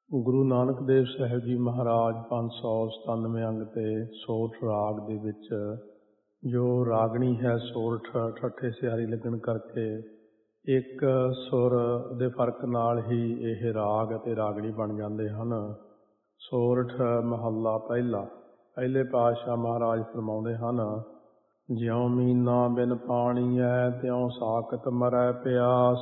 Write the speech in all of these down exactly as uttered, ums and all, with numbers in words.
ਗੁਰੂ ਨਾਨਕ ਦੇਵ ਸਾਹਿਬ ਜੀ ਮਹਾਰਾਜ ਪੰਜ ਸੌ ਸਤਾਨਵੇਂ ਅੰਗ ਤੇ ਸੋਠ ਰਾਗ ਦੇ ਵਿੱਚ ਜੋ ਰਾਗਣੀ ਹੈ ਸੋਠ ਠੱਠੇ ਸਿਆਰੀ ਲੱਗਣ ਕਰਕੇ ਇੱਕ ਸੁਰ ਦੇ ਫਰਕ ਨਾਲ ਹੀ ਇਹ ਰਾਗ ਅਤੇ ਰਾਗਣੀ ਬਣ ਜਾਂਦੇ ਹਨ। ਸੋਰਠ ਮਹੱਲਾ ਪਹਿਲਾ। ਪਹਿਲੇ ਪਾਤਸ਼ਾਹ ਮਹਾਰਾਜ ਫਰਮਾਉਂਦੇ ਹਨ, ਜਿਉਂ ਮੀਨਾ ਬਿਨ ਪਾਣੀ ਹੈ ਤਿਉਂ ਸਾਕਤ ਮਰੈ ਪਿਆਸ।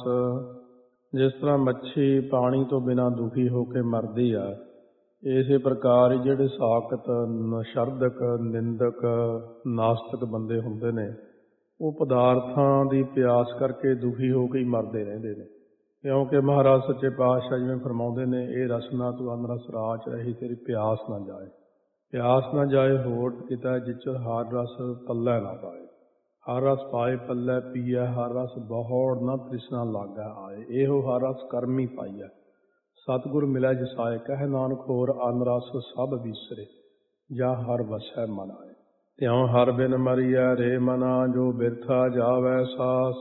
ਜਿਸ ਤਰ੍ਹਾਂ ਮੱਛੀ ਪਾਣੀ ਤੋਂ ਬਿਨਾਂ ਦੁਖੀ ਹੋ ਕੇ ਮਰਦੀ ਆ, ਇਸੇ ਪ੍ਰਕਾਰ ਹੀ ਜਿਹੜੇ ਸਾਕਤ ਨਸ਼ਰਦਕ ਨਿੰਦਕ ਨਾਸਤਕ ਬੰਦੇ ਹੁੰਦੇ ਨੇ ਉਹ ਪਦਾਰਥਾਂ ਦੀ ਪਿਆਸ ਕਰਕੇ ਦੁਖੀ ਹੋ ਕੇ ਹੀ ਮਰਦੇ ਰਹਿੰਦੇ ਨੇ। ਕਿਉਂਕਿ ਮਹਾਰਾਜ ਸੱਚੇ ਪਾਤਸ਼ਾਹ ਜਿਵੇਂ ਫਰਮਾਉਂਦੇ ਨੇ, ਇਹ ਰਸਨਾ ਤੂੰ ਅੰਮ੍ਰਿਤ ਰਾਚ ਰਹੀ ਤੇਰੀ ਪਿਆਸ ਨਾ ਜਾਏ। ਪਿਆਸ ਨਾ ਜਾਏ ਹੋਟ ਕਿਤਾ ਜਿਚ ਹਰ ਰਸ ਪੱਲੇ ਨਾ ਪਾਏ। ਹਰ ਰਸ ਪਾਏ ਪੱਲੇ ਪੀਐ ਹਰ ਰਸ ਬਹੁੜ ਨਾ ਤ੍ਰਿਸ਼ਨਾ ਲਾਗੈ ਆਏ। ਇਹੋ ਹਰ ਰਸ ਕਰਮੀ ਪਾਈਐ ਸਤਿਗੁਰ ਮਿਲੈ ਜਸਾਏ। ਕਹਿ ਨਾਨਕ ਹੋਰ ਅਨ ਰਸ ਸਭ ਵਿਸਰੇ ਜਾਂ ਹਰ ਵਸੈ ਮਨ ਆਏ। ਤਿਉਂ ਹਰ ਬਿਨ ਮਰੀਐ ਰੇ ਮਨਾ ਜੋ ਬਿਰਥਾ ਜਾਵੈ ਸਾਸ।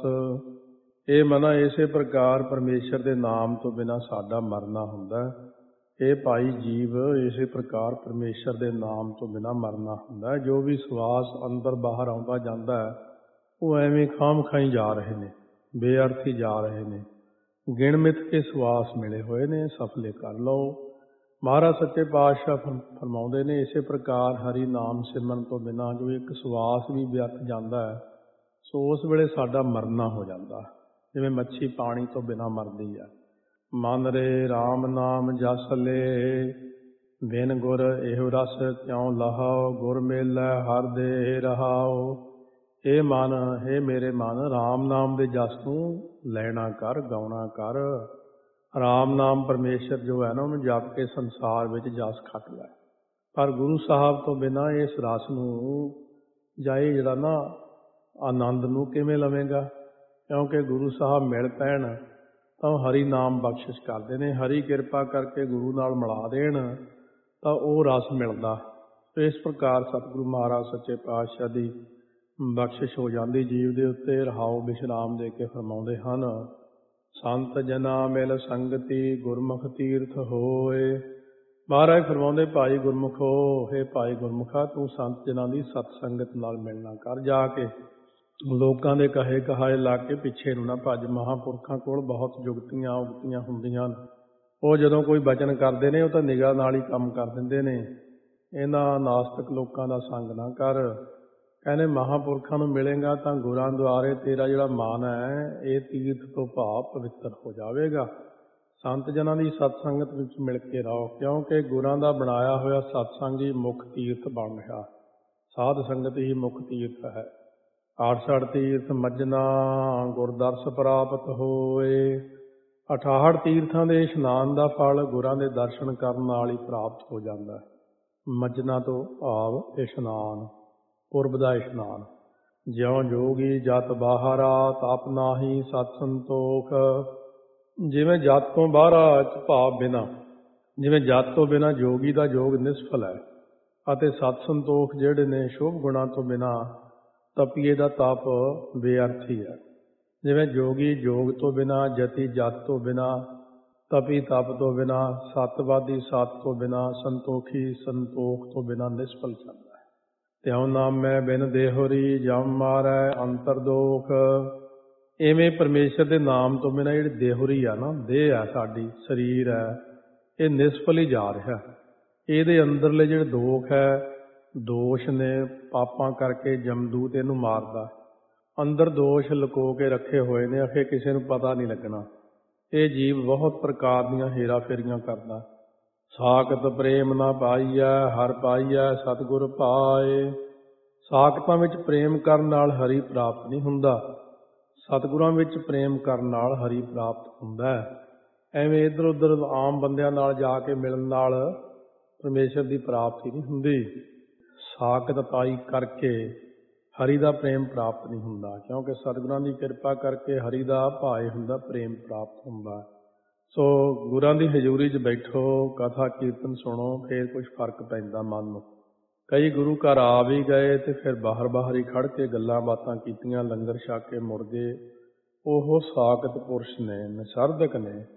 ਇਹ ਮਨਾ ਇਸੇ ਪ੍ਰਕਾਰ ਪਰਮੇਸ਼ਰ ਦੇ ਨਾਮ ਤੋਂ ਬਿਨਾਂ ਸਾਡਾ ਮਰਨਾ ਹੁੰਦਾ। ਇਹ ਭਾਈ ਜੀਵ ਇਸੇ ਪ੍ਰਕਾਰ ਪਰਮੇਸ਼ਰ ਦੇ ਨਾਮ ਤੋਂ ਬਿਨਾਂ ਮਰਨਾ ਹੁੰਦਾ। ਜੋ ਵੀ ਸਵਾਸ ਅੰਦਰ ਬਾਹਰ ਆਉਂਦਾ ਜਾਂਦਾ ਹੈ ਉਹ ਐਵੇਂ ਖਾਮ ਖਾਈ ਜਾ ਰਹੇ ਨੇ, ਬੇਅਰਥੀ ਜਾ ਰਹੇ ਨੇ। ਗਿਣ ਮਿਥ ਕੇ ਸਵਾਸ ਮਿਲੇ ਹੋਏ ਨੇ, ਸਫਲੇ ਕਰ ਲਓ। ਮਹਾਰਾਜ ਸੱਚੇ ਪਾਤਸ਼ਾਹ ਫਰਮਾਉਂਦੇ ਨੇ, ਇਸੇ ਪ੍ਰਕਾਰ ਹਰੀ ਨਾਮ ਸਿਮਰਨ ਤੋਂ ਬਿਨਾਂ ਜੋ ਇੱਕ ਸਵਾਸ ਵੀ ਵਿਅਰਥ ਜਾਂਦਾ ਹੈ ਸੋ ਉਸ ਵੇਲੇ ਸਾਡਾ ਮਰਨਾ ਹੋ ਜਾਂਦਾ। ਜਿਵੇਂ ਮੱਛੀ ਪਾਣੀ ਤੋਂ ਬਿਨਾਂ ਮਰਦੀ ਹੈ। ਮਨ ਰੇ ਰਾਮ ਨਾਮ ਜਸ ਲੇ ਬਿਨ ਗੁਰ ਇਹੋ ਰਸ ਕਿਉਂ ਲਹਾਓ। ਗੁਰ ਮੇਲੈ ਹਰ ਦੇ ਰਹਾਓ। ਇਹ ਮਨ, ਹੇ ਮੇਰੇ ਮਨ, ਰਾਮ ਨਾਮ ਦੇ ਜਸ ਨੂੰ ਲੈਣਾ ਕਰ, ਗਾਉਣਾ ਕਰ। ਰਾਮ ਨਾਮ ਪਰਮੇਸ਼ਰ ਜੋ ਹੈ ਨਾ ਉਹਨੂੰ ਜਪ ਕੇ ਸੰਸਾਰ ਵਿੱਚ ਜਸ ਖੱਟ ਲੈ। ਪਰ ਗੁਰੂ ਸਾਹਿਬ ਤੋਂ ਬਿਨਾਂ ਇਸ ਰਸ ਨੂੰ ਜਾਂ ਇਹ ਜਿਹੜਾ ਨਾ ਆਨੰਦ ਨੂੰ ਕਿਵੇਂ ਲਵੇਂਗਾ? ਕਿਉਂਕਿ ਗੁਰੂ ਸਾਹਿਬ ਮਿਲ ਪੈਣ ਤਾਂ ਹਰੀ ਨਾਮ ਬਖਸ਼ਿਸ਼ ਕਰਦੇ ਨੇ। ਹਰੀ ਕਿਰਪਾ ਕਰਕੇ ਗੁਰੂ ਨਾਲ ਮਿਲਾ ਦੇਣ ਤਾਂ ਉਹ ਰਸ ਮਿਲਦਾ। ਇਸ ਪ੍ਰਕਾਰ ਸਤਿਗੁਰੂ ਮਹਾਰਾਜ ਸੱਚੇ ਪਾਤਸ਼ਾਹ ਦੀ ਬਖਸ਼ਿਸ਼ ਹੋ ਜਾਂਦੀ ਜੀਵ ਦੇ ਉੱਤੇ। ਰਹਾਉ ਵਿਸ਼ਰਾਮ ਦੇ ਕੇ ਫਰਮਾਉਂਦੇ ਹਨ, ਸੰਤ ਜਨਾ ਮਿਲ ਸੰਗਤੀ ਗੁਰਮੁਖ ਤੀਰਥ ਹੋਏ। ਮਹਾਰਾਜ ਫਰਮਾਉਂਦੇ, ਭਾਈ ਗੁਰਮੁਖੋ, ਹੇ ਭਾਈ ਗੁਰਮੁਖਾ, ਤੂੰ ਸੰਤ ਜਨਾਂ ਦੀ ਸਤ ਸੰਗਤ ਨਾਲ ਮਿਲਣਾ ਕਰ। ਜਾ ਕੇ ਲੋਕਾਂ ਦੇ ਕਹੇ ਕਹਾਏ ਲਾ ਕੇ ਪਿੱਛੇ ਨੂੰ ਨਾ ਭੱਜ। ਮਹਾਂਪੁਰਖਾਂ ਕੋਲ ਬਹੁਤ ਜੁਗਤੀਆਂ ਉਗਤੀਆਂ ਹੁੰਦੀਆਂ ਨੇ। ਉਹ ਜਦੋਂ ਕੋਈ ਬਚਨ ਕਰਦੇ ਨੇ ਉਹ ਤਾਂ ਨਿਗਾਹ ਨਾਲ ਹੀ ਕੰਮ ਕਰ ਦਿੰਦੇ ਨੇ। ਇਹਨਾਂ ਨਾਸਤਕ ਲੋਕਾਂ ਦਾ ਸੰਗ ਨਾ ਕਰ। ਕਹਿੰਦੇ ਮਹਾਂਪੁਰਖਾਂ ਨੂੰ ਮਿਲੇਗਾ ਤਾਂ ਗੁਰਾਂ ਦੁਆਰੇ ਤੇਰਾ ਜਿਹੜਾ ਮਨ ਹੈ ਇਹ ਤੀਰਥ ਤੋਂ ਭਾਵ ਪਵਿੱਤਰ ਹੋ ਜਾਵੇਗਾ। ਸੰਤ ਜਨਾਂ ਦੀ ਸਤਸੰਗਤ ਵਿੱਚ ਮਿਲ ਕੇ ਰਹੋ, ਕਿਉਂਕਿ ਗੁਰਾਂ ਦਾ ਬਣਾਇਆ ਹੋਇਆ ਸਤਸੰਗ ਹੀ ਮੁੱਖ ਤੀਰਥ ਬਣ ਰਿਹਾ। ਸਾਧ ਸੰਗਤ ਹੀ ਮੁੱਖ ਤੀਰਥ ਹੈ। ਅਠਸਠ ਤੀਰਥ ਮੱਜਣਾ ਗੁਰਦਰਸ ਪ੍ਰਾਪਤ ਹੋਏ। ਅਠਾਹਠ ਤੀਰਥਾਂ ਦੇ ਇਸ਼ਨਾਨ ਦਾ ਫਲ ਗੁਰਾਂ ਦੇ ਦਰਸ਼ਨ ਕਰਨ ਨਾਲ ਹੀ ਪ੍ਰਾਪਤ ਹੋ ਜਾਂਦਾ ਹੈ। ਮੱਜਣਾ ਤੋਂ ਭਾਵ ਇਸ਼ਨਾਨ, ਪੁਰਬ ਦਾ ਇਸ਼ਨਾਨ। ਜਿਉਂ ਜੋਗੀ ਜਤ ਬਾਹਰਾ ਤਪ ਨਾਹੀ ਸਤ ਸੰਤੋਖ। ਜਿਵੇਂ ਜਤ ਤੋਂ ਬਾਹਰਾ ਚ ਭਾਵ ਬਿਨਾਂ, ਜਿਵੇਂ ਜਤ ਤੋਂ ਬਿਨਾਂ ਜੋਗੀ ਦਾ ਯੋਗ ਨਿਸਫਲ ਹੈ ਅਤੇ ਸਤ ਸੰਤੋਖ ਜਿਹੜੇ ਨੇ ਸ਼ੁਭ ਗੁਣਾਂ ਤੋਂ ਬਿਨਾਂ ਤਪੀਏ ਦਾ ਤਪ ਬੇਅਰਥੀ ਹੈ। ਜਿਵੇਂ ਜੋਗੀ ਯੋਗ ਤੋਂ ਬਿਨਾਂ, ਜਤੀ ਜਤ ਤੋਂ ਬਿਨਾਂ, ਤਪੀ ਤਪ ਤੋਂ ਬਿਨਾਂ, ਸਤਵਾਦੀ ਸਤ ਤੋਂ ਬਿਨਾਂ, ਸੰਤੋਖੀ ਸੰਤੋਖ ਤੋਂ ਬਿਨਾਂ ਨਿਸਫਲ ਜਾਂਦਾ ਹੈ। ਤਿਉ ਨਾਮੈ ਬਿਨ ਦੇਹੁਰੀ ਜਮ ਮਾਰੈ ਅੰਤਰ ਦੋਖ। ਇਵੇਂ ਪਰਮੇਸ਼ਰ ਦੇ ਨਾਮ ਤੋਂ ਬਿਨਾਂ ਜਿਹੜੀ ਦੇਹੁਰੀ ਆ ਨਾ, ਦੇਹ ਹੈ ਸਾਡੀ, ਸਰੀਰ ਹੈ, ਇਹ ਨਿਸਫਲ ਹੀ ਜਾ ਰਿਹਾ। ਇਹਦੇ ਅੰਦਰਲੇ ਜਿਹੜੇ ਦੋਖ ਹੈ, ਦੋਸ਼ ਨੇ, ਪਾਪਾਂ ਕਰਕੇ ਜਮਦੂਤ ਇਹਨੂੰ ਮਾਰਦਾ। ਅੰਦਰ ਦੋਸ਼ ਲੁਕੋ ਕੇ ਰੱਖੇ ਹੋਏ ਨੇ, ਅਖੇ ਕਿਸੇ ਨੂੰ ਪਤਾ ਨਹੀਂ ਲੱਗਣਾ। ਇਹ ਜੀਵ ਬਹੁਤ ਪ੍ਰਕਾਰ ਦੀਆਂ ਹੇਰਾ ਫੇਰੀਆਂ ਕਰਦਾ। ਸਾਕਤ ਪ੍ਰੇਮ ਨਾ ਪਾਈਐ ਹਰ ਪਾਈਐ ਸਤਿਗੁਰ ਪਾਏ। ਸਾਕਤਾਂ ਵਿੱਚ ਪ੍ਰੇਮ ਕਰਨ ਨਾਲ ਹਰੀ ਪ੍ਰਾਪਤ ਨਹੀਂ ਹੁੰਦਾ, ਸਤਿਗੁਰਾਂ ਵਿੱਚ ਪ੍ਰੇਮ ਕਰਨ ਨਾਲ ਹਰੀ ਪ੍ਰਾਪਤ ਹੁੰਦਾ ਹੈ। ਐਵੇਂ ਇੱਧਰ ਉੱਧਰ ਆਮ ਬੰਦਿਆਂ ਨਾਲ ਜਾ ਕੇ ਮਿਲਣ ਨਾਲ ਪਰਮੇਸ਼ਰ ਦੀ ਪ੍ਰਾਪਤੀ ਨਹੀਂ ਹੁੰਦੀ। ਸਾਕਤ ਪਾਈ ਕਰਕੇ ਹਰੀ ਦਾ ਪ੍ਰੇਮ ਪ੍ਰਾਪਤ ਨਹੀਂ ਹੁੰਦਾ, ਕਿਉਂਕਿ ਸਤਿਗੁਰਾਂ ਦੀ ਕਿਰਪਾ ਕਰਕੇ ਹਰੀ ਦਾ ਭਾਏ ਹੁੰਦਾ, ਪ੍ਰੇਮ ਪ੍ਰਾਪਤ ਹੁੰਦਾ। ਸੋ ਗੁਰਾਂ ਦੀ ਹਜ਼ੂਰੀ 'ਚ ਬੈਠੋ, ਕਥਾ ਕੀਰਤਨ ਸੁਣੋ, ਫਿਰ ਕੁਛ ਫਰਕ ਪੈਂਦਾ ਮਨ ਨੂੰ। ਕਈ ਗੁਰੂ ਘਰ ਆ ਵੀ ਗਏ ਅਤੇ ਫਿਰ ਬਾਹਰ ਬਾਹਰ ਹੀ ਖੜ੍ਹ ਕੇ ਗੱਲਾਂ ਬਾਤਾਂ ਕੀਤੀਆਂ, ਲੰਗਰ ਛਕ ਕੇ ਮੁੜ ਗਏ। ਉਹ ਸਾਕਤ ਪੁਰਸ਼ ਨੇ, ਨਿਸਰਦਕ ਨੇ,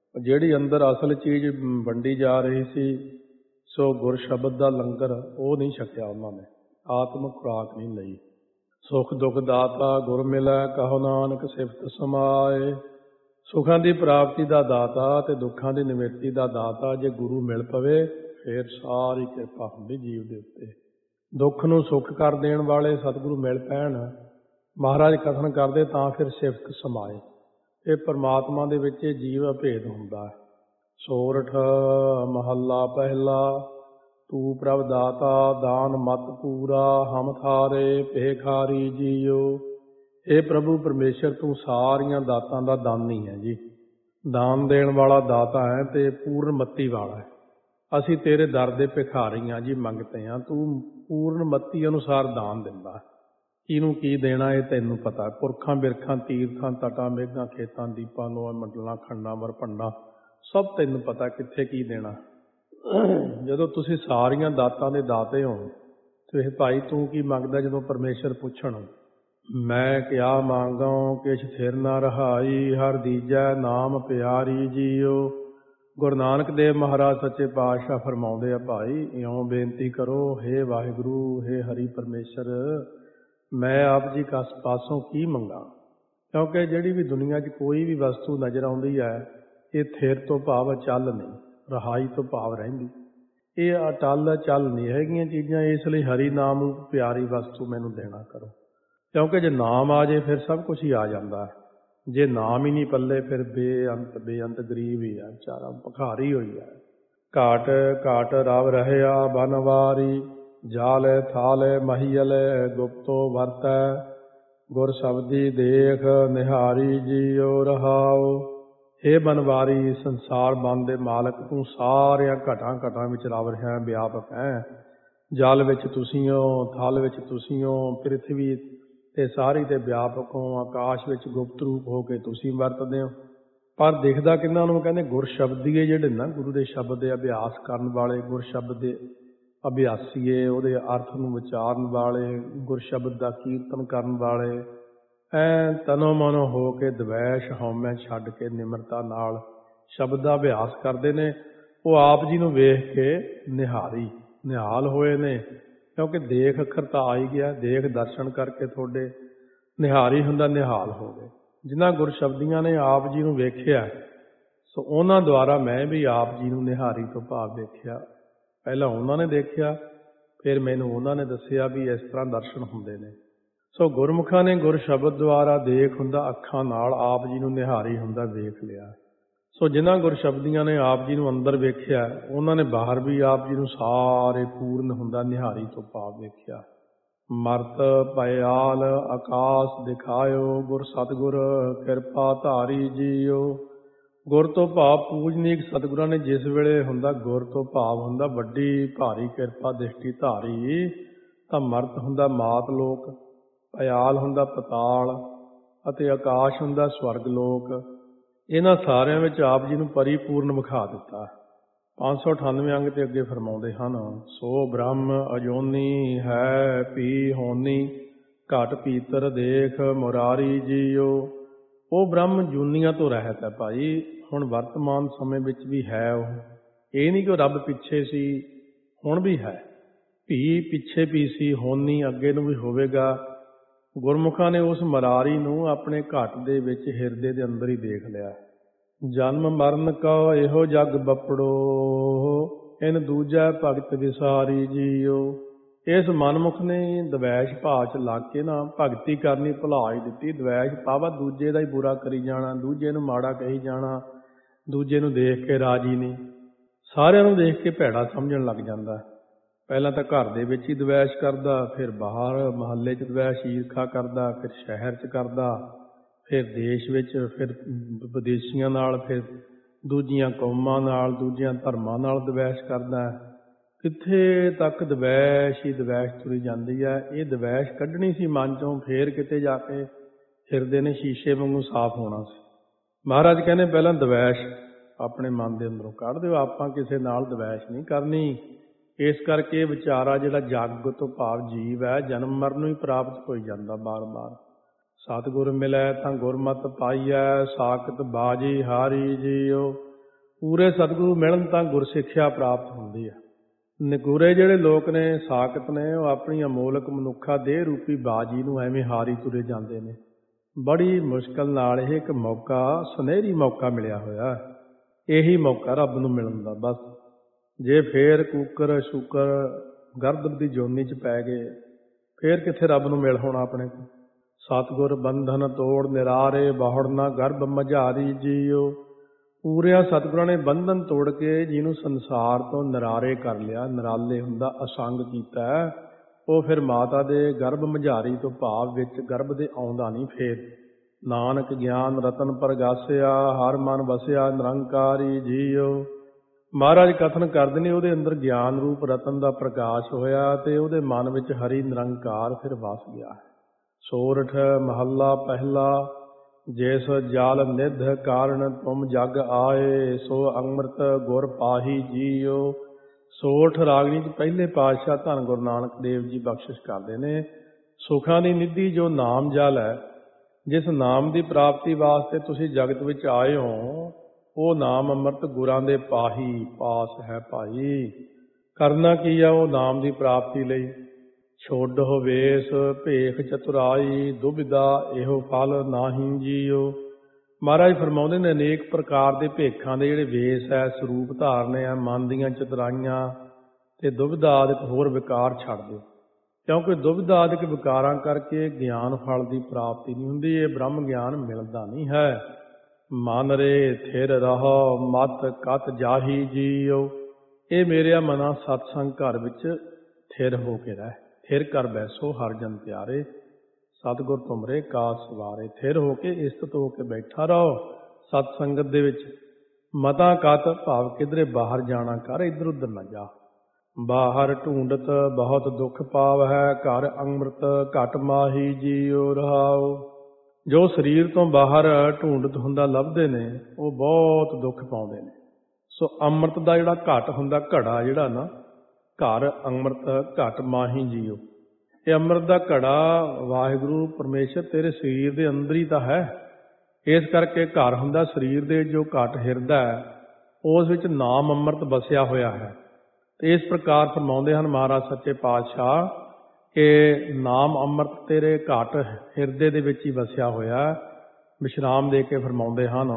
ਜਿਹੜੀ ਅੰਦਰ ਅਸਲ ਚੀਜ਼ ਵੰਡੀ ਜਾ ਰਹੀ ਸੀ, ਸੋ ਗੁਰ ਸ਼ਬਦ ਦਾ ਲੰਗਰ ਉਹ ਨਹੀਂ ਛਕਿਆ ਉਹਨਾਂ ਨੇ, ਆਤਮਿਕ ਖੁਰਾਕ ਨਹੀਂ ਲਈ। ਸੁਖ ਦੁੱਖ ਦਾਤਾ ਗੁਰ ਮਿਲੈ, ਕਹੋ ਨਾਨਕ ਸਿਫਤ ਸਮਾਏ। ਸੁਖਾਂ ਦੀ ਪ੍ਰਾਪਤੀ ਦਾ ਦਾਤਾ ਤੇ ਦੁੱਖਾਂ ਦੀ ਨਿਵਰਤੀ ਦਾ ਦਾਤਾ ਜੇ ਗੁਰੂ ਮਿਲ ਪਵੇ, ਫਿਰ ਸਾਰੀ ਕਿਰਪਾ ਹੁੰਦੀ ਜੀਵ ਦੇ ਉੱਤੇ। ਦੁੱਖ ਨੂੰ ਸੁੱਖ ਕਰ ਦੇਣ ਵਾਲੇ ਸਤਿਗੁਰੂ ਮਿਲ ਪੈਣ, ਮਹਾਰਾਜ ਕਥਨ ਕਰਦੇ ਤਾਂ ਫਿਰ ਸਿਫਤ ਸਮਾਏ। ਇਹ ਪਰਮਾਤਮਾ ਦੇ ਵਿੱਚ ਇਹ ਜੀਵ ਅਭੇਦ ਹੁੰਦਾ ਹੈ। ਸੋਰਠ ਮਹੱਲਾ ਪਹਿਲਾ। ਤੂੰ ਪ੍ਰਭ ਦਾਤਾ ਦਾਨ ਮਤ ਪੂਰਾ, ਹਮ ਥਾਰੇ ਭੇਖਾਰੀ ਜੀਓ। ਇਹ ਪ੍ਰਭੂ ਪਰਮੇਸ਼ਰ ਤੂੰ ਸਾਰੀਆਂ ਦਾਤਾਂ ਦਾ ਦਾਨੀ ਹੈ ਜੀ, ਦਾਨ ਦੇਣ ਵਾਲਾ ਦਾਤਾ ਹੈ ਤੇ ਪੂਰਨਮਤੀ ਵਾਲਾ ਹੈ। ਅਸੀਂ ਤੇਰੇ ਦਰ ਦੇ ਭਿਖਾਰੀ ਹਾਂ ਜੀ, ਮੰਗਤੇ ਹਾਂ। ਤੂੰ ਪੂਰਨਮਤੀ ਅਨੁਸਾਰ ਦਾਨ ਦਿੰਦਾ, ਕਿਹਨੂੰ ਕੀ ਦੇਣਾ ਇਹ ਤੈਨੂੰ ਪਤਾ। ਪੁਰਖਾਂ ਬਿਰਖਾਂ ਤੀਰਥਾਂ ਤਟਾਂ ਮੇਘਾਂ ਖੇਤਾਂ ਦੀਪਾਂ ਲੋਆਂ ਮੰਡਲਾਂ ਖੰਡਾਂ ਵਰਪੰਡਾਂ ਸਭ ਤੈਨੂੰ ਪਤਾ ਕਿੱਥੇ ਕੀ ਦੇਣਾ। ਜਦੋਂ ਤੁਸੀਂ ਸਾਰੀਆਂ ਦਾਤਾਂ ਦੇ ਦਾਤੇ ਹੋ ਤੇ ਭਾਈ ਤੂੰ ਕੀ ਮੰਗਦਾ? ਜਦੋਂ ਪਰਮੇਸ਼ਰ ਪੁੱਛਣ ਮੈਂ ਕਿਆ ਮੰਗਾਂ ਕਿਛ ਥਿਰ ਨਾ ਰਹਾਈ, ਹਰ ਦੀਜੈ ਨਾਮ ਪਿਆਰੀ ਜੀਓ। ਗੁਰੂ ਨਾਨਕ ਦੇਵ ਮਹਾਰਾਜ ਸੱਚੇ ਪਾਤਸ਼ਾਹ ਫਰਮਾਉਂਦੇ ਆ, ਭਾਈ ਇਉਂ ਬੇਨਤੀ ਕਰੋ, ਹੇ ਵਾਹਿਗੁਰੂ, ਹੇ ਹਰੀ ਪਰਮੇਸ਼ਰ, ਮੈਂ ਆਪ ਜੀ ਕਸ ਪਾਸੋਂ ਕੀ ਮੰਗਾਂ? ਕਿਉਂਕਿ ਜਿਹੜੀ ਵੀ ਦੁਨੀਆ 'ਚ ਕੋਈ ਵੀ ਵਸਤੂ ਨਜ਼ਰ ਆਉਂਦੀ ਹੈ, ਇਹ ਥਿਰ ਤੋਂ ਭਾਵ ਅਚਲ ਨਹੀਂ, ਰਹਾਈ ਤੋਂ ਭਾਵ ਰਹਿੰਦੀ। ਇਹ ਅਟਲ ਚੱਲ ਨਹੀਂ ਹੈਗੀਆਂ ਚੀਜ਼ਾਂ। ਇਸ ਲਈ ਹਰੀ ਨਾਮ ਪਿਆਰੀ ਵਸਤੂ ਮੈਨੂੰ ਦੇਣਾ ਕਰੋ। ਕਿਉਂਕਿ ਜੇ ਨਾਮ ਆ ਜੇ ਫਿਰ ਸਭ ਕੁਝ ਹੀ ਆ ਜਾਂਦਾ ਹੈ। ਜੇ ਨਾਮ ਹੀ ਨਹੀਂ ਪੱਲੇ ਫਿਰ ਬੇਅੰਤ ਬੇਅੰਤ ਗਰੀਬ ਹੀ ਆ ਵਿਚਾਰਾ, ਭਿਖਾਰੀ ਹੋਈ ਹੈ। ਘਾਟ ਘਾਟ ਰਵ ਰਹਿਆ ਬਨਵਾਰੀ, ਜਾਲ ਥਾਲ ਮਹੀਲ ਗੁਪਤੋ ਵਰਤੈ। ਗੁਰ ਸ਼ਬਦੀ ਦੇਖ ਨਿਹਾਰੀ ਜੀਓ ਰਹਾਓ। ਹੇ ਬਨਵਾਰੀ, ਸੰਸਾਰ ਬਨ ਦੇ ਮਾਲਕ, ਤੂੰ ਸਾਰਿਆਂ ਘਟਾਂ ਘਟਾਂ ਵਿੱਚ ਰਵ ਰਿਹਾ, ਵਿਆਪਕ ਹੈ। ਜਲ ਵਿੱਚ ਤੁਸੀਂ ਹੋ, ਥਲ ਵਿੱਚ ਤੁਸੀਂ ਹੋ, ਪ੍ਰਿਥਵੀ ਤੇ ਸਾਰੀ ਤੇ ਵਿਆਪਕ ਹੋ, ਆਕਾਸ਼ ਵਿੱਚ ਗੁਪਤ ਰੂਪ ਹੋ ਕੇ ਤੁਸੀਂ ਵਰਤਦੇ ਹੋ। ਪਰ ਦਿਖਦਾ ਕਿੰਨਾ ਨੂੰ ਕਹਿੰਦੇ ਗੁਰ ਸ਼ਬਦੀਏ, ਜਿਹੜੇ ਨਾ ਗੁਰੂ ਦੇ ਸ਼ਬਦ ਦੇ ਅਭਿਆਸ ਕਰਨ ਵਾਲੇ, ਗੁਰ ਸ਼ਬਦ ਦੇ ਅਭਿਆਸੀਏ, ਉਹਦੇ ਅਰਥ ਨੂੰ ਵਿਚਾਰਨ ਵਾਲੇ, ਗੁਰ ਸ਼ਬਦ ਦਾ ਕੀਰਤਨ ਕਰਨ ਵਾਲੇ, ਐ ਤਨੋ ਮਨੋ ਹੋ ਕੇ ਦਵੈਸ਼ ਹਉਮੈ ਛੱਡ ਕੇ ਨਿਮਰਤਾ ਨਾਲ ਸ਼ਬਦ ਦਾ ਅਭਿਆਸ ਕਰਦੇ ਨੇ। ਉਹ ਆਪ ਜੀ ਨੂੰ ਵੇਖ ਕੇ ਨਿਹਾਰੀ ਨਿਹਾਲ ਹੋਏ ਨੇ। ਕਿਉਂਕਿ ਦੇਖ ਅੱਖਰ ਤਾਂ ਆ ਹੀ ਗਿਆ, ਦੇਖ ਦਰਸ਼ਨ ਕਰਕੇ ਤੁਹਾਡੇ ਨਿਹਾਰੀ ਹੁੰਦਾ, ਨਿਹਾਲ ਹੋ ਗਏ। ਜਿਨ੍ਹਾਂ ਗੁਰਸ਼ਬਦੀਆਂ ਨੇ ਆਪ ਜੀ ਨੂੰ ਵੇਖਿਆ, ਸੋ ਉਹਨਾਂ ਦੁਆਰਾ ਮੈਂ ਵੀ ਆਪ ਜੀ ਨੂੰ ਨਿਹਾਰੀ ਤੋਂ ਭਾਵ ਦੇਖਿਆ। ਪਹਿਲਾਂ ਉਹਨਾਂ ਨੇ ਦੇਖਿਆ, ਫਿਰ ਮੈਨੂੰ ਉਹਨਾਂ ਨੇ ਦੱਸਿਆ ਵੀ ਇਸ ਤਰ੍ਹਾਂ ਦਰਸ਼ਨ ਹੁੰਦੇ ਨੇ। ਸੋ ਗੁਰਮੁਖਾਂ ਨੇ ਗੁਰ ਸ਼ਬਦ ਦੁਆਰਾ ਦੇਖ ਹੁੰਦਾ, ਅੱਖਾਂ ਨਾਲ ਆਪ ਜੀ ਨੂੰ ਨਿਹਾਰੀ ਹੁੰਦਾ ਵੇਖ ਲਿਆ। ਸੋ ਜਿਨ੍ਹਾਂ ਗੁਰਸ਼ਬਦੀਆਂ ਨੇ ਆਪ ਜੀ ਨੂੰ ਅੰਦਰ ਵੇਖਿਆ, ਉਹਨਾਂ ਨੇ ਬਾਹਰ ਵੀ ਆਪ ਜੀ ਨੂੰ ਸਾਰੇ ਪੂਰਨ ਹੁੰਦਾ ਨਿਹਾਰੀ ਤੋਂ ਭਾਵ ਵੇਖਿਆ। ਮਰਤ ਭਇਆਲ ਆਕਾਸ ਦਿਖਾਇਓ, ਗੁਰ ਸਤਿਗੁਰ ਕਿਰਪਾ ਧਾਰੀ ਜੀਓ। ਗੁਰ ਤੋਂ ਭਾਵ ਪੂਜਨੀਕ ਸਤਿਗੁਰਾਂ ਨੇ ਜਿਸ ਵੇਲੇ ਹੁੰਦਾ, ਗੁਰ ਤੋਂ ਭਾਵ ਹੁੰਦਾ ਵੱਡੀ ਭਾਰੀ ਕਿਰਪਾ ਦ੍ਰਿਸ਼ਟੀ ਧਾਰੀ, ਤਾਂ ਮਰਤ ਹੁੰਦਾ ਮਾਤ ਲੋਕ, ਭਇਆਲ ਹੁੰਦਾ ਪਤਾਲ ਅਤੇ ਆਕਾਸ਼ ਹੁੰਦਾ ਸਵਰਗ ਲੋਕ। ਇਹਨਾਂ ਸਾਰਿਆਂ ਵਿੱਚ ਆਪ ਜੀ ਨੂੰ ਪਰਿਪੂਰਨ ਵਿਖਾ ਦਿੱਤਾ। ਪੰਜ ਸੌ ਅਠਾਨਵੇਂ ਅੰਗ ਤੇ ਅੱਗੇ ਫਰਮਾਉਂਦੇ ਹਨ, ਸੋ ਬ੍ਰਹਮ ਅਜੋਨੀ ਹੈ ਪੀ ਹੋਨੀ, ਘਟ ਪੀਤਰ ਦੇਖ ਮੁਰਾਰੀ ਜੀਓ। ਉਹ ਬ੍ਰਹਮ ਜੂਨੀਆਂ ਤੋਂ ਰਹਿਤ ਹੈ ਭਾਈ, ਹੁਣ ਵਰਤਮਾਨ ਸਮੇਂ ਵਿੱਚ ਵੀ ਹੈ। ਉਹ ਇਹ ਨਹੀਂ ਕਿ ਉਹ ਰੱਬ ਪਿੱਛੇ ਸੀ, ਹੁਣ ਵੀ ਹੈ। ਭੀ ਪਿੱਛੇ ਵੀ ਸੀ, ਹੋਨੀ ਅੱਗੇ ਨੂੰ ਵੀ ਹੋਵੇਗਾ। ਗੁਰਮੁਖਾਂ ਨੇ ਉਸ ਮੁਰਾਰੀ ਨੂੰ ਆਪਣੇ ਘਟ ਦੇ ਵਿੱਚ ਹਿਰਦੇ ਦੇ ਅੰਦਰ ਹੀ ਦੇਖ ਲਿਆ। ਜਨਮ ਮਰਨ ਕਉ ਇਹੋ ਜਗ ਬਪੜੋ, ਇਨ ਦੂਜੈ ਭਗਤ ਵਿਸਾਰੀ ਜੀਓ। ਇਸ ਮਨਮੁਖ ਨੇ ਦਵੈਸ਼ ਭਾਅ 'ਚ ਲੱਗ ਕੇ ਨਾ ਭਗਤੀ ਕਰਨੀ ਭੁਲਾ ਹੀ ਦਿੱਤੀ। ਦਵੈਸ਼ ਭਾਵਾ ਦੂਜੇ ਦਾ ਹੀ ਬੁਰਾ ਕਰੀ ਜਾਣਾ, ਦੂਜੇ ਨੂੰ ਮਾੜਾ ਕਹੀ ਜਾਣਾ, ਦੂਜੇ ਨੂੰ ਦੇਖ ਕੇ ਰਾਜੀ ਨਹੀਂ, ਸਾਰਿਆਂ ਨੂੰ ਦੇਖ ਕੇ ਭੈੜਾ ਸਮਝਣ ਲੱਗ ਜਾਂਦਾ। ਪਹਿਲਾਂ ਤਾਂ ਘਰ ਦੇ ਵਿੱਚ ਹੀ ਦਵੈਸ਼ ਕਰਦਾ, ਫਿਰ ਬਾਹਰ ਮਹੱਲੇ 'ਚ ਦਵੈਸ਼ ਈਰਖਾ ਕਰਦਾ, ਫਿਰ ਸ਼ਹਿਰ 'ਚ ਕਰਦਾ, ਫਿਰ ਦੇਸ਼ ਵਿੱਚ, ਫਿਰ ਵਿਦੇਸ਼ੀਆਂ ਨਾਲ, ਫਿਰ ਦੂਜੀਆਂ ਕੌਮਾਂ ਨਾਲ, ਦੂਜੀਆਂ ਧਰਮਾਂ ਨਾਲ ਦਵੈਸ਼ ਕਰਦਾ। ਕਿੱਥੇ ਤੱਕ ਦਵੈਸ਼ ਹੀ ਦਵੈਸ਼ ਤੁਰੀ ਜਾਂਦੀ ਹੈ। ਇਹ ਦਵੈਸ਼ ਕੱਢਣੀ ਸੀ ਮਨ 'ਚੋਂ, ਫੇਰ ਕਿਤੇ ਜਾ ਕੇ ਹਿਰਦੇ ਨੇ ਸ਼ੀਸ਼ੇ ਵਾਂਗੂ ਸਾਫ਼ ਹੋਣਾ ਸੀ। ਮਹਾਰਾਜ ਕਹਿੰਦੇ ਪਹਿਲਾਂ ਦਵੈਸ਼ ਆਪਣੇ ਮਨ ਦੇ ਅੰਦਰੋਂ ਕੱਢ ਦਿਓ, ਆਪਾਂ ਕਿਸੇ ਨਾਲ ਦਵੈਸ਼ ਨਹੀਂ ਕਰਨੀ। ਇਸ ਕਰਕੇ ਵਿਚਾਰਾ ਜਿਹੜਾ ਜਗ ਤੋਂ ਭਾਵ ਜੀਵ ਹੈ, ਜਨਮ ਮਰਨ ਨੂੰ ਹੀ ਪ੍ਰਾਪਤ ਹੋਈ ਜਾਂਦਾ ਬਾਰ ਬਾਰ। ਸਤਿਗੁਰ ਮਿਲੈ ਤਾਂ ਗੁਰਮਤਿ ਪਾਈਐ, ਸਾਖਤ ਬਾਜੀ ਹਾਰੀ ਜੀਓ। ਪੂਰੇ ਸਤਿਗੁਰੂ ਮਿਲਣ ਤਾਂ ਗੁਰਸਿੱਖਿਆ ਪ੍ਰਾਪਤ ਹੁੰਦੀ ਹੈ। ਨਿਗੂਰੇ ਜਿਹੜੇ ਲੋਕ ਨੇ, ਸਾਕਤ ਨੇ, ਉਹ ਆਪਣੀ ਅਮੋਲਕ ਮਨੁੱਖਾ ਦੇਹ ਰੂਪੀ ਬਾਜੀ ਨੂੰ ਐਵੇਂ ਹਾਰੀ ਤੁਰੇ ਜਾਂਦੇ ਨੇ। ਬੜੀ ਮੁਸ਼ਕਲ ਨਾਲ ਇਹ ਇੱਕ ਮੌਕਾ, ਸੁਨਹਿਰੀ ਮੌਕਾ ਮਿਲਿਆ ਹੋਇਆ। ਇਹੀ ਮੌਕਾ ਰੱਬ ਨੂੰ ਮਿਲਣ ਦਾ। ਬਸ ਜੇ ਫੇਰ ਕੂਕਰ ਸ਼ੂਕਰ ਗਰਦਬ ਦੀ ਜੋਨੀ 'ਚ ਪੈ ਗਏ, ਫੇਰ ਕਿੱਥੇ ਰੱਬ ਨੂੰ ਮਿਲ ਹੋਣਾ ਆਪਣੇ ਕੋਲ। ਸਤਿਗੁਰ ਬੰਧਨ ਤੋੜ ਨਿਰਾਰੇ, ਬਹੁੜ ਨਾ ਗਰਭ ਮਝਾਰੀ ਜੀਓ। ਪੂਰਿਆਂ ਸਤਿਗੁਰਾਂ ਨੇ ਬੰਧਨ ਤੋੜ ਕੇ ਜਿਹਨੂੰ ਸੰਸਾਰ ਤੋਂ ਨਿਰਾਰੇ ਕਰ ਲਿਆ, ਨਿਰਾਲੇ ਹੁੰਦਾ ਅਸੰਗ ਕੀਤਾ, ਉਹ ਫਿਰ ਮਾਤਾ ਦੇ ਗਰਭ ਮਝਾਰੀ ਤੋਂ ਭਾਵ ਵਿੱਚ ਗਰਭ ਦੇ ਆਉਂਦਾ ਨਹੀਂ ਫੇਰ। ਨਾਨਕ ਗਿਆਨ ਰਤਨ ਪ੍ਰਗਾਸਿਆ, ਹਰ ਮਨ ਵਸਿਆ ਨਿਰੰਕਾਰੀ ਜੀਓ। ਮਹਾਰਾਜ ਕਥਨ ਕਰਦੇ ਨੇ ਉਹਦੇ ਅੰਦਰ ਗਿਆਨ ਰੂਪ ਰਤਨ ਦਾ ਪ੍ਰਕਾਸ਼ ਹੋਇਆ ਤੇ ਉਹਦੇ ਮਨ ਵਿੱਚ ਹਰੀ ਨਿਰੰਕਾਰ ਫਿਰ ਵਸ ਗਿਆ ਹੈ। ਸੋਰਠ ਮਹੱਲਾ ਪਹਿਲਾ। ਜਿਸ ਜਲ ਨਿਧ ਕਾਰਨ ਤੁਮ ਜਗ ਆਏ, ਸੋ ਅੰਮ੍ਰਿਤ ਗੁਰ ਪਾਹੀ ਜੀਓ। ਸੋਰਠ ਰਾਗਣੀ 'ਚ ਪਹਿਲੇ ਪਾਤਸ਼ਾਹ ਧੰਨ ਗੁਰੂ ਨਾਨਕ ਦੇਵ ਜੀ ਬਖਸ਼ਿਸ਼ ਕਰਦੇ ਨੇ, ਸੁੱਖਾਂ ਦੀ ਨਿਧੀ ਜੋ ਨਾਮ ਜਲ ਹੈ, ਜਿਸ ਨਾਮ ਦੀ ਪ੍ਰਾਪਤੀ ਵਾਸਤੇ ਤੁਸੀਂ ਜਗਤ ਵਿੱਚ ਆਏ ਹੋ, ਉਹ ਨਾਮ ਅੰਮ੍ਰਿਤ ਗੁਰਾਂ ਦੇ ਪਾਹੀ ਪਾਸ ਹੈ ਭਾਈ। ਕਰਨਾ ਕੀ ਆ ਉਹ ਨਾਮ ਦੀ ਪ੍ਰਾਪਤੀ ਲਈ? ਛੋਡੋ ਵੇਸ ਭੇਖ ਚਤੁਰਾਈ, ਦੁਬਿਧਾ ਇਹੋ ਫਲ ਨਾਹੀਂ ਜੀਓ। ਮਹਾਰਾਜ ਫਰਮਾਉਂਦੇ ਨੇ ਅਨੇਕ ਪ੍ਰਕਾਰ ਦੇ ਭੇਖਾਂ ਦੇ ਜਿਹੜੇ ਵੇਸ ਹੈ, ਸਰੂਪ ਧਾਰਨੇ ਆ, ਮਨ ਦੀਆਂ ਚਤੁਰਾਈਆਂ ਤੇ ਦੁਬਿਧਾ ਆਦਿਕ ਹੋਰ ਵਿਕਾਰ ਛੱਡ ਦਿਓ, ਕਿਉਂਕਿ ਦੁਬਿਧਾ ਆਦਿਕ ਵਿਕਾਰਾਂ ਕਰਕੇ ਗਿਆਨ ਫਲ ਦੀ ਪ੍ਰਾਪਤੀ ਨਹੀਂ ਹੁੰਦੀ। ਇਹ ਬ੍ਰਹਮ ਗਿਆਨ ਮਿਲਦਾ ਨਹੀਂ ਹੈ। ਮਨ ਰੇ ਥਿਰ ਰਹੋ ਮਤ ਕਤ ਜਾਹੀ ਜੀਓ। ਇਹ ਮੇਰਿਆ ਮਨਾ ਸਤਸੰਗ ਘਰ ਵਿੱਚ ਥਿਰ ਹੋ ਕੇ ਰਹਿ, ਥਿਰ ਕਰ ਬੈਸੋ ਹਰ ਜਨ ਪਿਆਰੇ, ਸਤਿਗੁਰ ਤੁਮਰੇ ਕਾਜ ਸਵਾਰੇ। ਥਿਰ ਹੋ ਕੇ ਇਸਤਤ ਹੋ ਕੇ ਬੈਠਾ ਰਹੋ ਸਤ ਸੰਗਤ ਦੇ ਵਿੱਚ। ਮਤਾਂ ਕਤ ਭਾਵ ਕਿਧਰੇ ਬਾਹਰ ਜਾਣਾ ਕਰ, ਇੱਧਰ ਉੱਧਰ ਨਾ ਜਾ। ਬਾਹਰ ਢੂੰਡਤ ਬਹੁਤ ਦੁੱਖ ਪਾਵ ਹੈ, ਘਰ ਅੰਮ੍ਰਿਤ ਘਟ ਮਾਹੀ ਜੀਓ ਰਹਾਓ। ਜੋ ਸਰੀਰ ਤੋਂ ਬਾਹਰ ਢੂੰਡਤ ਹੁੰਦਾ ਲੱਭਦੇ ਨੇ, ਉਹ ਬਹੁਤ ਦੁੱਖ ਪਾਉਂਦੇ ਨੇ। ਸੋ ਅੰਮ੍ਰਿਤ ਦਾ ਜਿਹੜਾ ਘਟ ਹੁੰਦਾ, ਘੜਾ ਜਿਹੜਾ ਨਾ, ਘਰ ਅੰਮ੍ਰਿਤ ਘਟ ਮਾਹੀ ਜੀਓ। ਇਹ ਅੰਮ੍ਰਿਤ ਦਾ ਘੜਾ ਵਾਹਿਗੁਰੂ ਪਰਮੇਸ਼ਰ ਤੇਰੇ ਸਰੀਰ ਦੇ ਅੰਦਰ ਹੀ ਤਾਂ ਹੈ। ਇਸ ਕਰਕੇ ਘਰ ਹੁੰਦਾ ਸਰੀਰ ਦੇ ਜੋ ਘਟ ਹਿਰਦਾ ਹੈ, ਉਸ ਵਿੱਚ ਨਾਮ ਅੰਮ੍ਰਿਤ ਵਸਿਆ ਹੋਇਆ ਹੈ। ਤੇ ਇਸ ਪ੍ਰਕਾਰ ਫਰਮਾਉਂਦੇ ਹਨ ਮਹਾਰਾਜ ਸੱਚੇ ਪਾਤਸ਼ਾਹ ਕਿ ਨਾਮ ਅੰਮ੍ਰਿਤ ਤੇਰੇ ਘਟ ਹਿਰਦੇ ਦੇ ਵਿੱਚ ਹੀ ਵਸਿਆ ਹੋਇਆ। ਵਿਸ਼ਰਾਮ ਦੇ ਕੇ ਫਰਮਾਉਂਦੇ ਹਨ,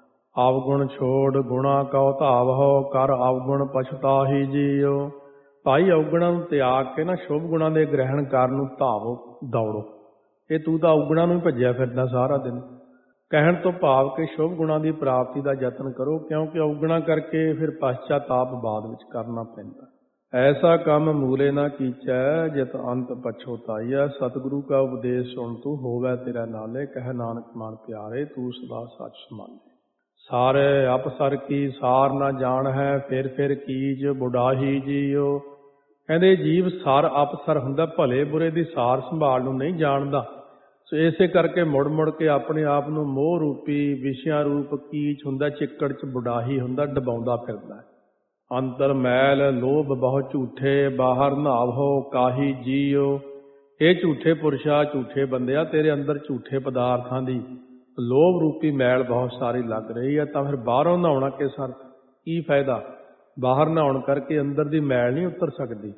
ਅਵਗੁਣ ਛੋੜ ਗੁਣਾ ਕਉ ਧਾਵਹੁ, ਕਰ ਅਵਗੁਣ ਪਛਤਾਹੀ ਜੀਓ। ਭਾਈ ਅਵਗੁਣਾਂ ਨੂੰ ਤਿਆਗ ਕੇ ਨਾ ਸ਼ੁਭ ਗੁਣਾਂ ਦੇ ਗ੍ਰਹਿਣ ਕਰਨ ਨੂੰ ਧਾਵੋ, ਦੌੜੋ। ਇਹ ਤੂੰ ਤਾਂ ਅਵਗੁਣਾਂ ਨੂੰ ਭੱਜਿਆ ਫਿਰਦਾ ਸਾਰਾ ਦਿਨ। ਕਹਿਣ ਤੋਂ ਭਾਵ ਕਿ ਸ਼ੁਭ ਗੁਣਾਂ ਦੀ ਪ੍ਰਾਪਤੀ ਦਾ ਯਤਨ ਕਰੋ, ਕਿਉਂਕਿ ਅਵਗੁਣਾਂ ਕਰਕੇ ਫਿਰ ਪਛਚਾਤਾਪ ਬਾਅਦ ਵਿੱਚ ਕਰਨਾ ਪੈਂਦਾ। ਐਸਾ ਕੰਮ ਮੂਲੇ ਨਾ ਕੀਚੈ, ਜਿਤ ਅੰਤ ਪਛੋਤਾਈਐ। ਸਤਿਗੁਰੂ ਕਾ ਉਪਦੇਸ਼ ਸੁਣ ਤੂੰ, ਹੋਵੈ ਤੇਰਾ ਨਾਲੇ, ਕਹਿ ਨਾਨਕ ਮਨ ਪਿਆਰੇ, ਤੂੰ ਸਦਾ ਸੱਚ ਸਮਾਲੇ। ਸਾਰੇ ਅਪਸਰ ਕੀ ਸਾਰ ਨਾ ਜਾਣ ਹੈ, ਫਿਰ ਫਿਰ ਕੀਜ ਬੁਢਾਹੀ ਜੀਓ। ਕਹਿੰਦੇ ਜੀਵ ਸਾਰ ਅਪਸਰ ਹੁੰਦਾ, ਭਲੇ ਬੁਰੇ ਦੀ ਸਾਰ ਸੰਭਾਲ ਨੂੰ ਨਹੀਂ ਜਾਣਦਾ। ਸੋ ਇਸੇ ਕਰਕੇ ਮੁੜ ਮੁੜ ਕੇ ਆਪਣੇ ਆਪ ਨੂੰ ਮੋਹ ਰੂਪੀ ਵਿਸ਼ਿਆਂ ਰੂਪ ਕੀਚ ਹੁੰਦਾ, ਚਿੱਕੜ 'ਚ ਬੁਢਾਹੀ ਹੁੰਦਾ, ਡਬਾਉਂਦਾ ਫਿਰਦਾ। ਅੰਤਰ ਮੈਲ ਲੋਭ ਬਹੁ ਝੂਠੇ, ਬਾਹਰ ਨਾਵੋ ਕਾਹੀ ਜੀਓ। ਇਹ ਝੂਠੇ ਪੁਰਸ਼ਾ, ਝੂਠੇ ਬੰਦਿਆ, ਤੇਰੇ ਅੰਦਰ ਝੂਠੇ ਪਦਾਰਥਾਂ ਦੀ ਲੋਭ ਰੂਪੀ ਮੈਲ ਬਹੁਤ ਸਾਰੀ ਲੱਗ ਰਹੀ ਹੈ, ਤਾਂ ਫਿਰ ਬਾਹਰੋਂ ਨਹਾਉਣਾ ਕਿਸ ਅਰਥ? ਕੀ ਫਾਇਦਾ? ਬਾਹਰ ਨਹਾਉਣ ਕਰਕੇ ਅੰਦਰ ਦੀ ਮੈਲ ਨਹੀਂ ਉਤਰ ਸਕਦੀ।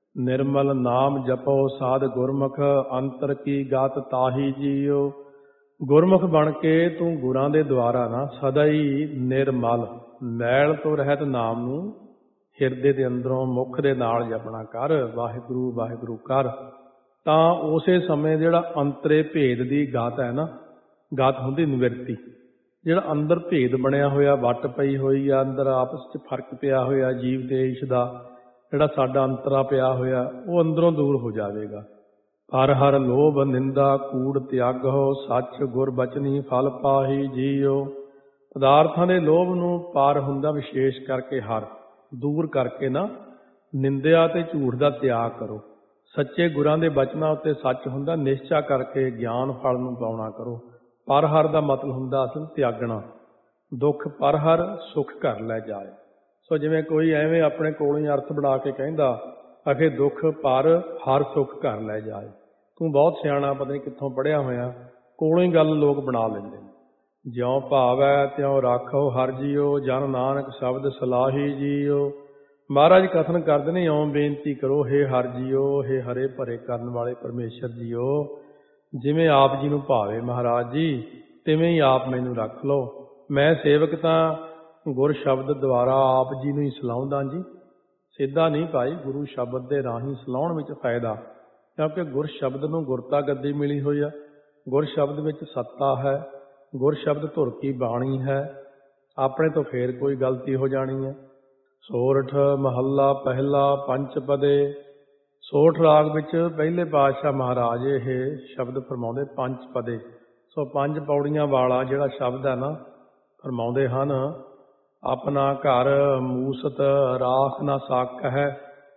ਨਿਰਮਲ ਨਾਮ ਜਪੋ ਸਾਧ ਗੁਰਮੁਖ, ਅੰਤਰ ਕੀ ਗਾਤ ਤਾਹੀ ਜੀਓ। ਗੁਰਮੁਖ ਬਣ ਕੇ ਤੂੰ ਗੁਰਾਂ ਦੇ ਦੁਆਰਾ ਨਾ ਸਦਾ ਹੀ ਨਿਰਮਲ ਮੈਲ ਤੋਂ ਰਹਿਤ ਨਾਮ ਨੂੰ ਹਿਰਦੇ ਦੇ ਅੰਦਰੋਂ ਮੁੱਖ ਦੇ ਨਾਲ ਜਪਣਾ ਕਰ, ਵਾਹਿਗੁਰੂ ਵਾਹਿਗੁਰੂ ਕਰ। ਤਾਂ ਉਸੇ ਸਮੇਂ ਜਿਹੜਾ ਅੰਤਰੇ ਭੇਦ ਦੀ ਗਾਤ ਹੈ ਨਾ, ਗਾਤ ਹੁੰਦੀ ਨਿਵਰਤੀ, ਜਿਹੜਾ ਅੰਦਰ ਭੇਦ ਬਣਿਆ ਹੋਇਆ, ਵੱਟ ਪਈ ਹੋਈ ਆ, ਅੰਦਰ ਆਪਸ 'ਚ ਫਰਕ ਪਿਆ ਹੋਇਆ ਜੀਵ ਤੇ ਈਸ਼ ਦਾ, ਜਿਹੜਾ ਸਾਡਾ ਅੰਤਰਾ ਪਿਆ ਹੋਇਆ, ਉਹ ਅੰਦਰੋਂ ਦੂਰ ਹੋ ਜਾਵੇਗਾ। ਹਰ ਹਰ ਲੋਭ ਨਿੰਦਾ ਕੂੜ ਤਿਆਗੋ, ਸੱਚ ਗੁਰ ਬਚਨੀ ਫਲ ਪਾਹੀ ਜੀਓ। ਪਦਾਰਥਾਂ ਦੇ ਲੋਭ ਨੂੰ ਪਾਰ ਹੁੰਦਾ ਵਿਸ਼ੇਸ਼ ਕਰਕੇ ਹਰ, ਦੂਰ ਕਰਕੇ ਨਾ ਨਿੰਦਿਆ ਤੇ ਝੂਠ ਦਾ ਤਿਆਗ ਕਰੋ। ਸੱਚੇ ਗੁਰਾਂ ਦੇ ਬਚਨਾਂ ਉੱਤੇ ਸੱਚ ਹੁੰਦਾ, ਨਿਸ਼ਚਾ ਕਰਕੇ ਗਿਆਨ ਫਲ ਨੂੰ ਪਾਉਣਾ ਕਰੋ। ਪਰ ਹਰ ਦਾ ਮਤਲਬ ਹੁੰਦਾ ਅਸਲ ਤਿਆਗਣਾ। ਦੁੱਖ ਪਰ ਹਰ, ਸੁੱਖ ਘਰ ਲੈ ਜਾਏ। ਸੋ ਜਿਵੇਂ ਕੋਈ ਐਵੇਂ ਆਪਣੇ ਕੋਲੋਂ ਹੀ ਅਰਥ ਬਣਾ ਕੇ ਕਹਿੰਦਾ ਅਖੇ ਦੁੱਖ ਪਰ ਹਰ ਸੁੱਖ ਘਰ ਲੈ ਜਾਏ। ਤੂੰ ਬਹੁਤ ਸਿਆਣਾ, ਪਤਾ ਨਹੀਂ ਕਿੱਥੋਂ ਪੜ੍ਹਿਆ ਹੋਇਆ, ਕੋਲੋਂ ਹੀ ਗੱਲ ਲੋਕ ਬਣਾ ਲੈਂਦੇ ਨੇ। ਜਿਉ ਭਾਵੈ ਤਿਉ ਰਾਖੋ ਹਰਿ ਜੀਓ, ਜਨ ਨਾਨਕ ਸ਼ਬਦ ਸਲਾਹੀ ਜੀਓ। ਮਹਾਰਾਜ ਕਥਨ ਕਰਦੇ ਨੇ, ਇਉਂ ਬੇਨਤੀ ਕਰੋ, ਹੇ ਹਰਿ ਜੀਓ, ਹੇ ਹਰੇ ਭਰੇ ਕਰਨ ਵਾਲੇ ਪਰਮੇਸ਼ਰ ਜੀਓ, ਜਿਵੇਂ ਆਪ ਜੀ ਨੂੰ ਭਾਵੇ ਮਹਾਰਾਜ ਜੀ, ਤਿਵੇਂ ਹੀ ਆਪ ਮੈਨੂੰ ਰੱਖ ਲਓ। ਮੈਂ ਸੇਵਕ ਤਾਂ ਗੁਰ ਸ਼ਬਦ ਦੁਆਰਾ ਆਪ ਜੀ ਨੂੰ ਹੀ ਸਲਾਹੁੰਦਾ ਜੀ, ਸਿੱਧਾ ਨਹੀਂ ਭਾਈ। ਗੁਰੂ ਸ਼ਬਦ ਦੇ ਰਾਹੀਂ ਸਲਾਹੁਣ ਵਿੱਚ ਫਾਇਦਾ, ਕਿਉਂਕਿ ਗੁਰ ਸ਼ਬਦ ਨੂੰ ਗੁਰਤਾ ਗੱਦੀ ਮਿਲੀ ਹੋਈ ਆ। ਗੁਰ ਸ਼ਬਦ ਵਿੱਚ ਸੱਤਾ ਹੈ, ਗੁਰ ਸ਼ਬਦ ਧੁਰ ਕੀ ਬਾਣੀ ਹੈ। ਆਪਣੇ ਤੋਂ ਫੇਰ ਕੋਈ ਗਲਤੀ ਹੋ ਜਾਣੀ ਹੈ। ਸੋਰਠ ਮਹੱਲਾ ਪਹਿਲਾ ਪੰਚ ਪਦੇ। ਸੋਰਠ ਰਾਗ ਵਿੱਚ ਪਹਿਲੇ ਪਾਤਸ਼ਾਹ ਮਹਾਰਾਜ ਇਹ ਸ਼ਬਦ ਫਰਮਾਉਂਦੇ ਪੰਜ ਪਦੇ। ਸੋ ਪੰਜ ਪੌੜੀਆਂ ਵਾਲਾ ਜਿਹੜਾ ਸ਼ਬਦ ਹੈ ਨਾ, ਫਰਮਾਉਂਦੇ ਹਨ, ਆਪਣਾ ਘਰ ਮੂਸਤ ਰਾਖ ਨਾ ਸਕ ਹੈ,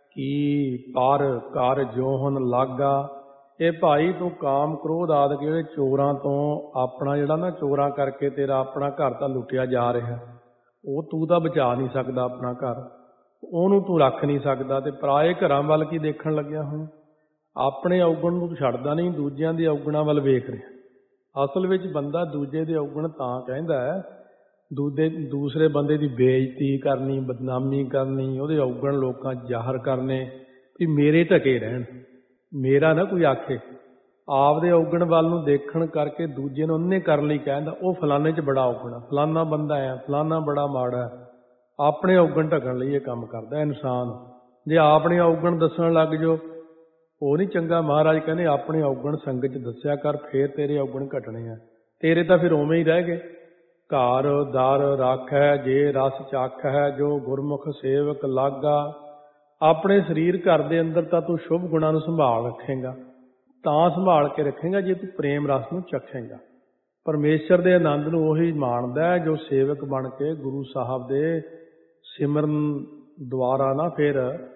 ਕੀ ਪਰ ਕਰ ਜੋਹਨ ਲਾਗਾ। ਇਹ ਭਾਈ ਤੂੰ ਕਾਮ ਕ੍ਰੋਧ ਆਦਿ ਜਿਹੜੇ ਚੋਰਾਂ ਤੋਂ ਆਪਣਾ ਜਿਹੜਾ ਨਾ ਚੋਰਾਂ ਕਰਕੇ ਤੇਰਾ ਆਪਣਾ ਘਰ ਤਾਂ ਲੁੱਟਿਆ ਜਾ ਰਿਹਾ, ਉਹ ਤੂੰ ਤਾਂ ਬਚਾ ਨਹੀਂ ਸਕਦਾ ਆਪਣਾ ਘਰ, ਉਹਨੂੰ ਤੂੰ ਰੱਖ ਨਹੀਂ ਸਕਦਾ, ਤੇ ਪਰਾਏ ਘਰਾਂ ਵੱਲ ਕੀ ਦੇਖਣ ਲੱਗਿਆ ਹੋਇਆ। ਆਪਣੇ ਔਗਣ ਨੂੰ ਤੂੰ ਛੱਡਦਾ ਨਹੀਂ, ਦੂਜਿਆਂ ਦੀ ਔਗਣਾਂ ਵੱਲ ਵੇਖ ਰਿਹਾ। ਅਸਲ ਵਿੱਚ ਬੰਦਾ ਦੂਜੇ ਦੇ ਔਗਣ ਤਾਂ ਕਹਿੰਦਾ ਹੈ, ਦੂਜੇ ਦੂਸਰੇ ਬੰਦੇ ਦੀ ਬੇਇੱਜ਼ਤੀ ਕਰਨੀ, ਬਦਨਾਮੀ ਕਰਨੀ, ਉਹਦੇ ਔਗਣ ਲੋਕਾਂ ਜ਼ਾਹਰ ਕਰਨੇ ਵੀ ਮੇਰੇ ਢਕੇ ਰਹਿਣ, ਮੇਰਾ ਨਾ ਕੋਈ ਆਖੇ। ਆਪਦੇ ਔਗਣ ਵੱਲ ਨੂੰ ਦੇਖਣ ਕਰਕੇ ਦੂਜੇ ਨੂੰ ਉਹਨੇ ਕਰਨ ਲਈ ਕਹਿੰਦਾ, ਉਹ ਫਲਾਣੇ 'ਚ ਬੜਾ ਔਗਣ ਆ, ਫਲਾਨਾ ਬੰਦਾ ਹੈ, ਫਲਾਨਾ ਬੜਾ ਮਾੜਾ। ਆਪਣੇ ਔਗਣ ਢਕਣ ਲਈ ਇਹ ਕੰਮ ਕਰਦਾ ਇਨਸਾਨ। ਜੇ ਆਪਣੇ ਔਗਣ ਦੱਸਣ ਲੱਗ ਜਾਓ, ਉਹ ਨਹੀਂ ਚੰਗਾ। ਮਹਾਰਾਜ ਕਹਿੰਦੇ ਆਪਣੇ ਔਗਣ ਸੰਗਤ 'ਚ ਦੱਸਿਆ ਕਰ, ਫੇਰ ਤੇਰੇ ਔਗਣ ਘਟਣੇ ਆ। ਤੇਰੇ ਤਾਂ ਫਿਰ ਉਵੇਂ ਹੀ ਰਹਿ ਗਏ। ਘਰ ਦਰ ਰਾਖੈ ਜੇ ਰਸ ਚਾਖੈ, ਜੋ ਗੁਰਮੁਖ ਸੇਵਕ ਲਾਗਾ। ਆਪਣੇ ਸਰੀਰ ਘਰ ਦੇ ਅੰਦਰ ਤਾਂ ਤੂੰ ਸ਼ੁਭ ਗੁਣਾਂ ਨੂੰ ਸੰਭਾਲ ਰੱਖੇਂਗਾ, ਤਾਂ ਸੰਭਾਲ ਕੇ ਰੱਖੇਂਗਾ ਜੇ ਤੂੰ ਪ੍ਰੇਮ ਰਸ ਨੂੰ ਚੱਖੇਂਗਾ। ਪਰਮੇਸ਼ਰ ਦੇ ਆਨੰਦ ਨੂੰ ਉਹੀ ਮਾਣਦਾ ਜੋ ਸੇਵਕ ਬਣ ਕੇ ਗੁਰੂ ਸਾਹਿਬ ਦੇ ਸਿਮਰਨ ਦੁਆਰਾ ਨਾ ਫਿਰ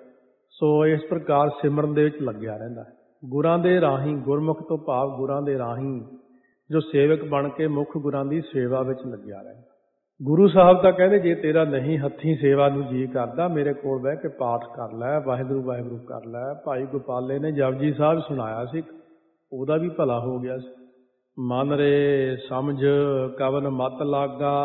ਸੋ ਇਸ ਪ੍ਰਕਾਰ ਸਿਮਰਨ ਦੇ ਵਿੱਚ ਲੱਗਿਆ ਰਹਿੰਦਾ। ਗੁਰਾਂ ਦੇ ਰਾਹੀਂ, ਗੁਰਮੁਖ ਤੋਂ ਭਾਵ ਗੁਰਾਂ ਦੇ ਰਾਹੀਂ ਜੋ ਸੇਵਕ ਬਣ ਕੇ ਮੁੱਖ ਗੁਰਾਂ ਦੀ ਸੇਵਾ ਵਿੱਚ ਲੱਗਿਆ ਰਹਿੰਦਾ। ਗੁਰੂ ਸਾਹਿਬ ਤਾਂ ਕਹਿੰਦੇ ਜੇ ਤੇਰਾ ਨਹੀਂ ਹੱਥੀਂ ਸੇਵਾ ਨੂੰ ਜੀ ਕਰਦਾ, ਮੇਰੇ ਕੋਲ ਬਹਿ ਕੇ ਪਾਠ ਕਰ ਲੈ, ਵਾਹਿਗੁਰੂ ਵਾਹਿਗੁਰੂ ਕਰ ਲੈ। ਭਾਈ ਗੋਪਾਲੇ ਨੇ ਜਪਜੀ ਸਾਹਿਬ ਸੁਣਾਇਆ ਸੀ, ਉਹਦਾ ਵੀ ਭਲਾ ਹੋ ਗਿਆ ਸੀ। ਮਨ ਰੇ ਸਮਝ ਕਵਨ ਮਤ ਲਾਗਾ,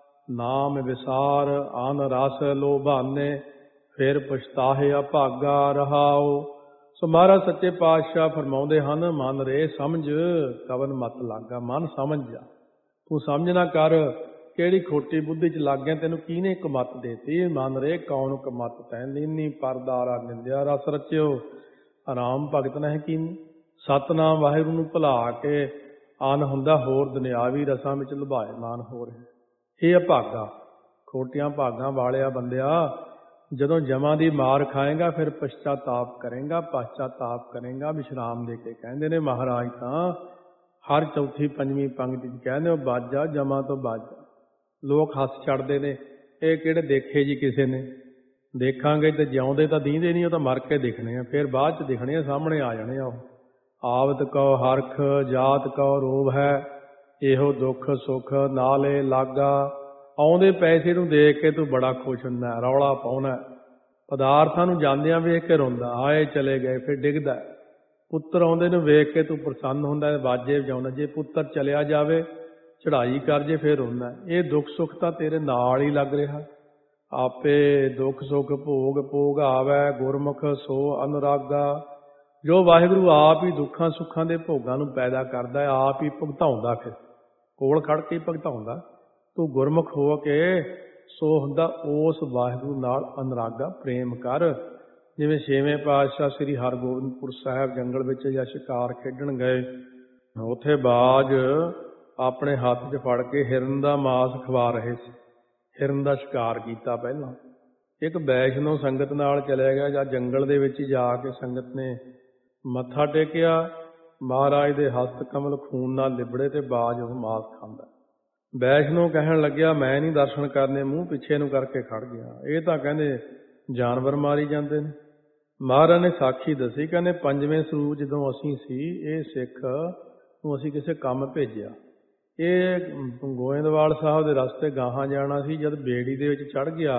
ਨਾਮ ਵਿਸਾਰ ਆਨ ਰਸ ਲੋਭਾਨੇ, ਫਿਰ ਪਛਤਾਹੇ ਅਭਾਗਾ ਰਹਾਓ। ਸੋ ਮਹਾਰਾਜ ਸੱਚੇ ਪਾਤਸ਼ਾਹ ਫਰਮਾਉਂਦੇ ਹਨ, ਮਨ ਰੇ ਸਮਝ ਕਵਨ ਮਤ ਲਾਗਾ। ਮਨ ਸਮਝ ਜਾ, ਤੂੰ ਸਮਝ ਨਾ ਕਰ ਕਿਹੜੀ ਖੋਟੀ ਬੁੱਧੀ 'ਚ ਲੱਗ ਗਿਆ, ਤੈਨੂੰ ਕਿਹਨੇ ਕਮੱਤ ਦੇਤੀ। ਮਨ ਰੇ ਕੌਣ ਕਮੱਤ ਤੈਂ ਲੀਨੀ, ਪਰਦਾਰਾ ਨਿੰਦਿਆ ਰਸ ਰਚਿਓ, ਆਰਾਮ ਭਗਤ ਨਹਿ ਕੀਨੀ। ਸਤਨਾਮ ਵਾਹਿਗੁਰੂ ਨੂੰ ਭੁਲਾ ਕੇ ਅਨ ਹੁੰਦਾ ਹੋਰ ਦੁਨਿਆਵੀ ਰਸਾਂ ਵਿੱਚ ਲੁਭਾਇਮਾਨ ਹੋ ਰਿਹਾ। ਇਹ ਅਭਾਗਾ, ਖੋਟੀਆਂ ਭਾਗਾਂ ਵਾਲਿਆ ਬੰਦਿਆ, ਜਦੋਂ ਜਮਾਂ ਦੀ ਮਾਰ ਖਾਏਗਾ ਫਿਰ ਪਛਤਾਤਾਪ ਕਰੇਗਾ, ਪਛਤਾਤਾਪ ਕਰੇਗਾ। ਵਿਸ਼ਰਾਮ ਦੇ ਕੇ ਕਹਿੰਦੇ ਨੇ ਮਹਾਰਾਜ ਤਾਂ ਹਰ ਚੌਥੀ ਪੰਜਵੀਂ ਪੰਕਤੀ 'ਚ ਕਹਿੰਦੇ, ਉਹ ਬਾਜਾ ਜਮਾਂ ਤੋਂ ਬਾਜਾ। ਲੋਕ ਹੱਸ ਛੱਡਦੇ ਨੇ, ਇਹ ਕਿਹੜੇ ਦੇਖੇ ਜੀ ਕਿਸੇ ਨੇ। ਦੇਖਾਂਗੇ ਤੇ ਜਿਉਂਦੇ ਤਾਂ ਦੀਂਦੇ ਨਹੀਂ, ਉਹ ਤਾਂ ਮਰ ਕੇ ਦਿਖਣੇ ਆ, ਫਿਰ ਬਾਅਦ 'ਚ ਦਿਖਣੇ ਆ, ਸਾਹਮਣੇ ਆ ਜਾਣੇ ਆ। ਉਹ ਆਵਤ ਕਉ ਹਰਖ ਜਾਤ ਕਉ ਰੋਭ ਹੈ, ਇਹੋ ਦੁੱਖ ਸੁੱਖ ਨਾਲੇ ਲਾਗਾ। ਆਉਂਦੇ ਪੈਸੇ ਨੂੰ ਦੇਖ ਕੇ ਤੂੰ ਬੜਾ ਖੁਸ਼ ਹੁੰਦਾ, ਰੌਲਾ ਪਾਉਣਾ। ਪਦਾਰਥਾਂ ਨੂੰ ਜਾਂਦਿਆਂ ਵੇਖ ਕੇ ਰੋਂਦਾ, ਆਏ ਚਲੇ ਗਏ, ਫਿਰ ਡਿੱਗਦਾ। ਪੁੱਤਰ ਆਉਂਦੇ ਨੂੰ ਵੇਖ ਕੇ ਤੂੰ ਪ੍ਰਸੰਨ ਹੁੰਦਾ, ਬਾਜੇ ਵਜਾਉਂਦਾ। ਜੇ ਪੁੱਤਰ ਚਲਿਆ ਜਾਵੇ, ਚੜ੍ਹਾਈ ਕਰ ਜੇ, ਫਿਰ ਰੋਂਦਾ। ਇਹ ਦੁੱਖ ਸੁੱਖ ਤਾਂ ਤੇਰੇ ਨਾਲ ਹੀ ਲੱਗ ਰਿਹਾ। ਆਪੇ ਦੁੱਖ ਸੁੱਖ ਭੋਗ ਭੋਗ ਆਵੈ, ਗੁਰਮੁਖ ਸੋ ਅਨੁਰਾਗਾ। ਜੋ ਵਾਹਿਗੁਰੂ ਆਪ ਹੀ ਦੁੱਖਾਂ ਸੁੱਖਾਂ ਦੇ ਭੋਗਾਂ ਨੂੰ ਪੈਦਾ ਕਰਦਾ ਹੈ, ਆਪ ਹੀ ਭੁਗਤਾਉਂਦਾ, ਫਿਰ ਕੋਲ ਖੜ ਕੇ ਭੁਗਤਾਉਂਦਾ। ਤੂੰ ਗੁਰਮੁਖ ਹੋ ਕੇ ਸੋ ਹੁੰਦਾ ਉਸ ਵਾਹਿਗੁਰੂ ਨਾਲ ਅਨੁਰਾਗਾ, ਪ੍ਰੇਮ ਕਰ। ਜਿਵੇਂ ਛੇਵੇਂ ਪਾਤਸ਼ਾਹ ਸ੍ਰੀ ਹਰਗੋਬਿੰਦਪੁਰ ਸਾਹਿਬ ਜੰਗਲ ਵਿੱਚ ਜਾਂ ਸ਼ਿਕਾਰ ਖੇਡਣ ਗਏ, ਉੱਥੇ ਬਾਜ ਆਪਣੇ ਹੱਥ 'ਚ ਫੜ ਕੇ ਹਿਰਨ ਦਾ ਮਾਸ ਖਵਾ ਰਹੇ ਸੀ। ਹਿਰਨ ਦਾ ਸ਼ਿਕਾਰ ਕੀਤਾ ਪਹਿਲਾਂ। ਇੱਕ ਵੈਸ਼ਨੋ ਸੰਗਤ ਨਾਲ ਚਲਿਆ ਗਿਆ, ਜਾਂ ਜੰਗਲ ਦੇ ਵਿੱਚ ਜਾ ਕੇ ਸੰਗਤ ਨੇ ਮੱਥਾ ਟੇਕਿਆ, ਮਹਾਰਾਜ ਦੇ ਹਸਤ ਕਮਲ ਖੂਨ ਨਾਲ ਲਿਬੜੇ ਤੇ ਬਾਜ ਉਹ ਮਾਸ ਖਾਂਦਾ। ਵੈਸ਼ਨੋ ਕਹਿਣ ਲੱਗਿਆ, ਮੈਂ ਨਹੀਂ ਦਰਸ਼ਨ ਕਰਨੇ, ਮੂੰਹ ਪਿੱਛੇ ਨੂੰ ਕਰਕੇ ਖੜ ਗਿਆ। ਇਹ ਤਾਂ ਕਹਿੰਦੇ ਜਾਨਵਰ ਮਾਰੀ ਜਾਂਦੇ ਨੇ। ਮਹਾਰਾਜ ਨੇ ਸਾਖੀ ਦੱਸੀ, ਕਹਿੰਦੇ ਪੰਜਵੇਂ ਸਰੂਪ ਜਦੋਂ ਅਸੀਂ ਸੀ, ਇਹ ਸਿੱਖ ਨੂੰ ਅਸੀਂ ਕਿਸੇ ਕੰਮ ਭੇਜਿਆ। ਇਹ ਗੋਇੰਦਵਾਲ ਸਾਹਿਬ ਦੇ ਰਸਤੇ ਗਾਹਾਂ ਜਾਣਾ ਸੀ। ਜਦ ਬੇੜੀ ਦੇ ਵਿੱਚ ਚੜ੍ਹ ਗਿਆ,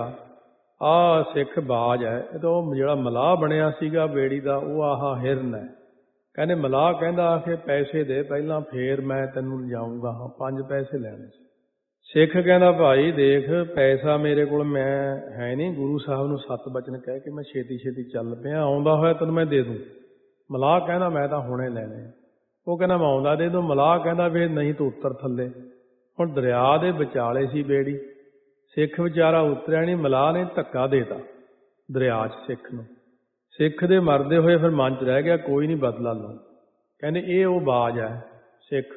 ਆਹ ਸਿੱਖ ਬਾਜ ਹੈ, ਇਹ ਤਾਂ ਉਹ ਜਿਹੜਾ ਮਲਾਹ ਬਣਿਆ ਸੀਗਾ ਬੇੜੀ ਦਾ, ਉਹ ਆਹ ਹਿਰਨ ਹੈ। ਕਹਿੰਦੇ ਮਲਾਹ ਕਹਿੰਦਾ ਆ ਕੇ ਪੈਸੇ ਦੇ ਪਹਿਲਾਂ, ਫੇਰ ਮੈਂ ਤੈਨੂੰ ਲਿਜਾਊਂਗਾ। ਪੰਜ ਪੈਸੇ ਲੈਣੇ ਸੀ। ਸਿੱਖ ਕਹਿੰਦਾ ਭਾਈ ਦੇਖ ਪੈਸਾ ਮੇਰੇ ਕੋਲ ਮੈਂ ਹੈ ਨਹੀਂ, ਗੁਰੂ ਸਾਹਿਬ ਨੂੰ ਸੱਤ ਬਚਨ ਕਹਿ ਕੇ ਮੈਂ ਛੇਤੀ ਛੇਤੀ ਚੱਲ ਪਿਆ, ਆਉਂਦਾ ਹੋਇਆ ਤੈਨੂੰ ਮੈਂ ਦੇ ਦੂੰ। ਮਲਾਹ ਕਹਿੰਦਾ ਮੈਂ ਤਾਂ ਹੁਣੇ ਲੈਣੇ। ਉਹ ਕਹਿੰਦਾ ਮੈਂ ਆਉਂਦਾ ਦੇ ਦੂੰ। ਮਲਾਹ ਕਹਿੰਦਾ ਵੀ ਨਹੀਂ ਤੂੰ ਉੱਤਰ ਥੱਲੇ। ਹੁਣ ਦਰਿਆ ਦੇ ਵਿਚਾਲੇ ਸੀ ਬੇੜੀ, ਸਿੱਖ ਵਿਚਾਰਾ ਉਤਰਿਆ ਨਹੀਂ, ਮਲਾਹ ਨੇ ਧੱਕਾ ਦੇਤਾ ਦਰਿਆ 'ਚ ਸਿੱਖ ਨੂੰ। ਸਿੱਖ ਦੇ ਮਰਦੇ ਹੋਏ ਫਿਰ ਮਨ 'ਚ ਰਹਿ ਗਿਆ ਕੋਈ ਨਹੀਂ ਬਦਲਾ ਲਓ। ਕਹਿੰਦੇ ਇਹ ਉਹ ਬਾਜ ਹੈ ਸਿੱਖ,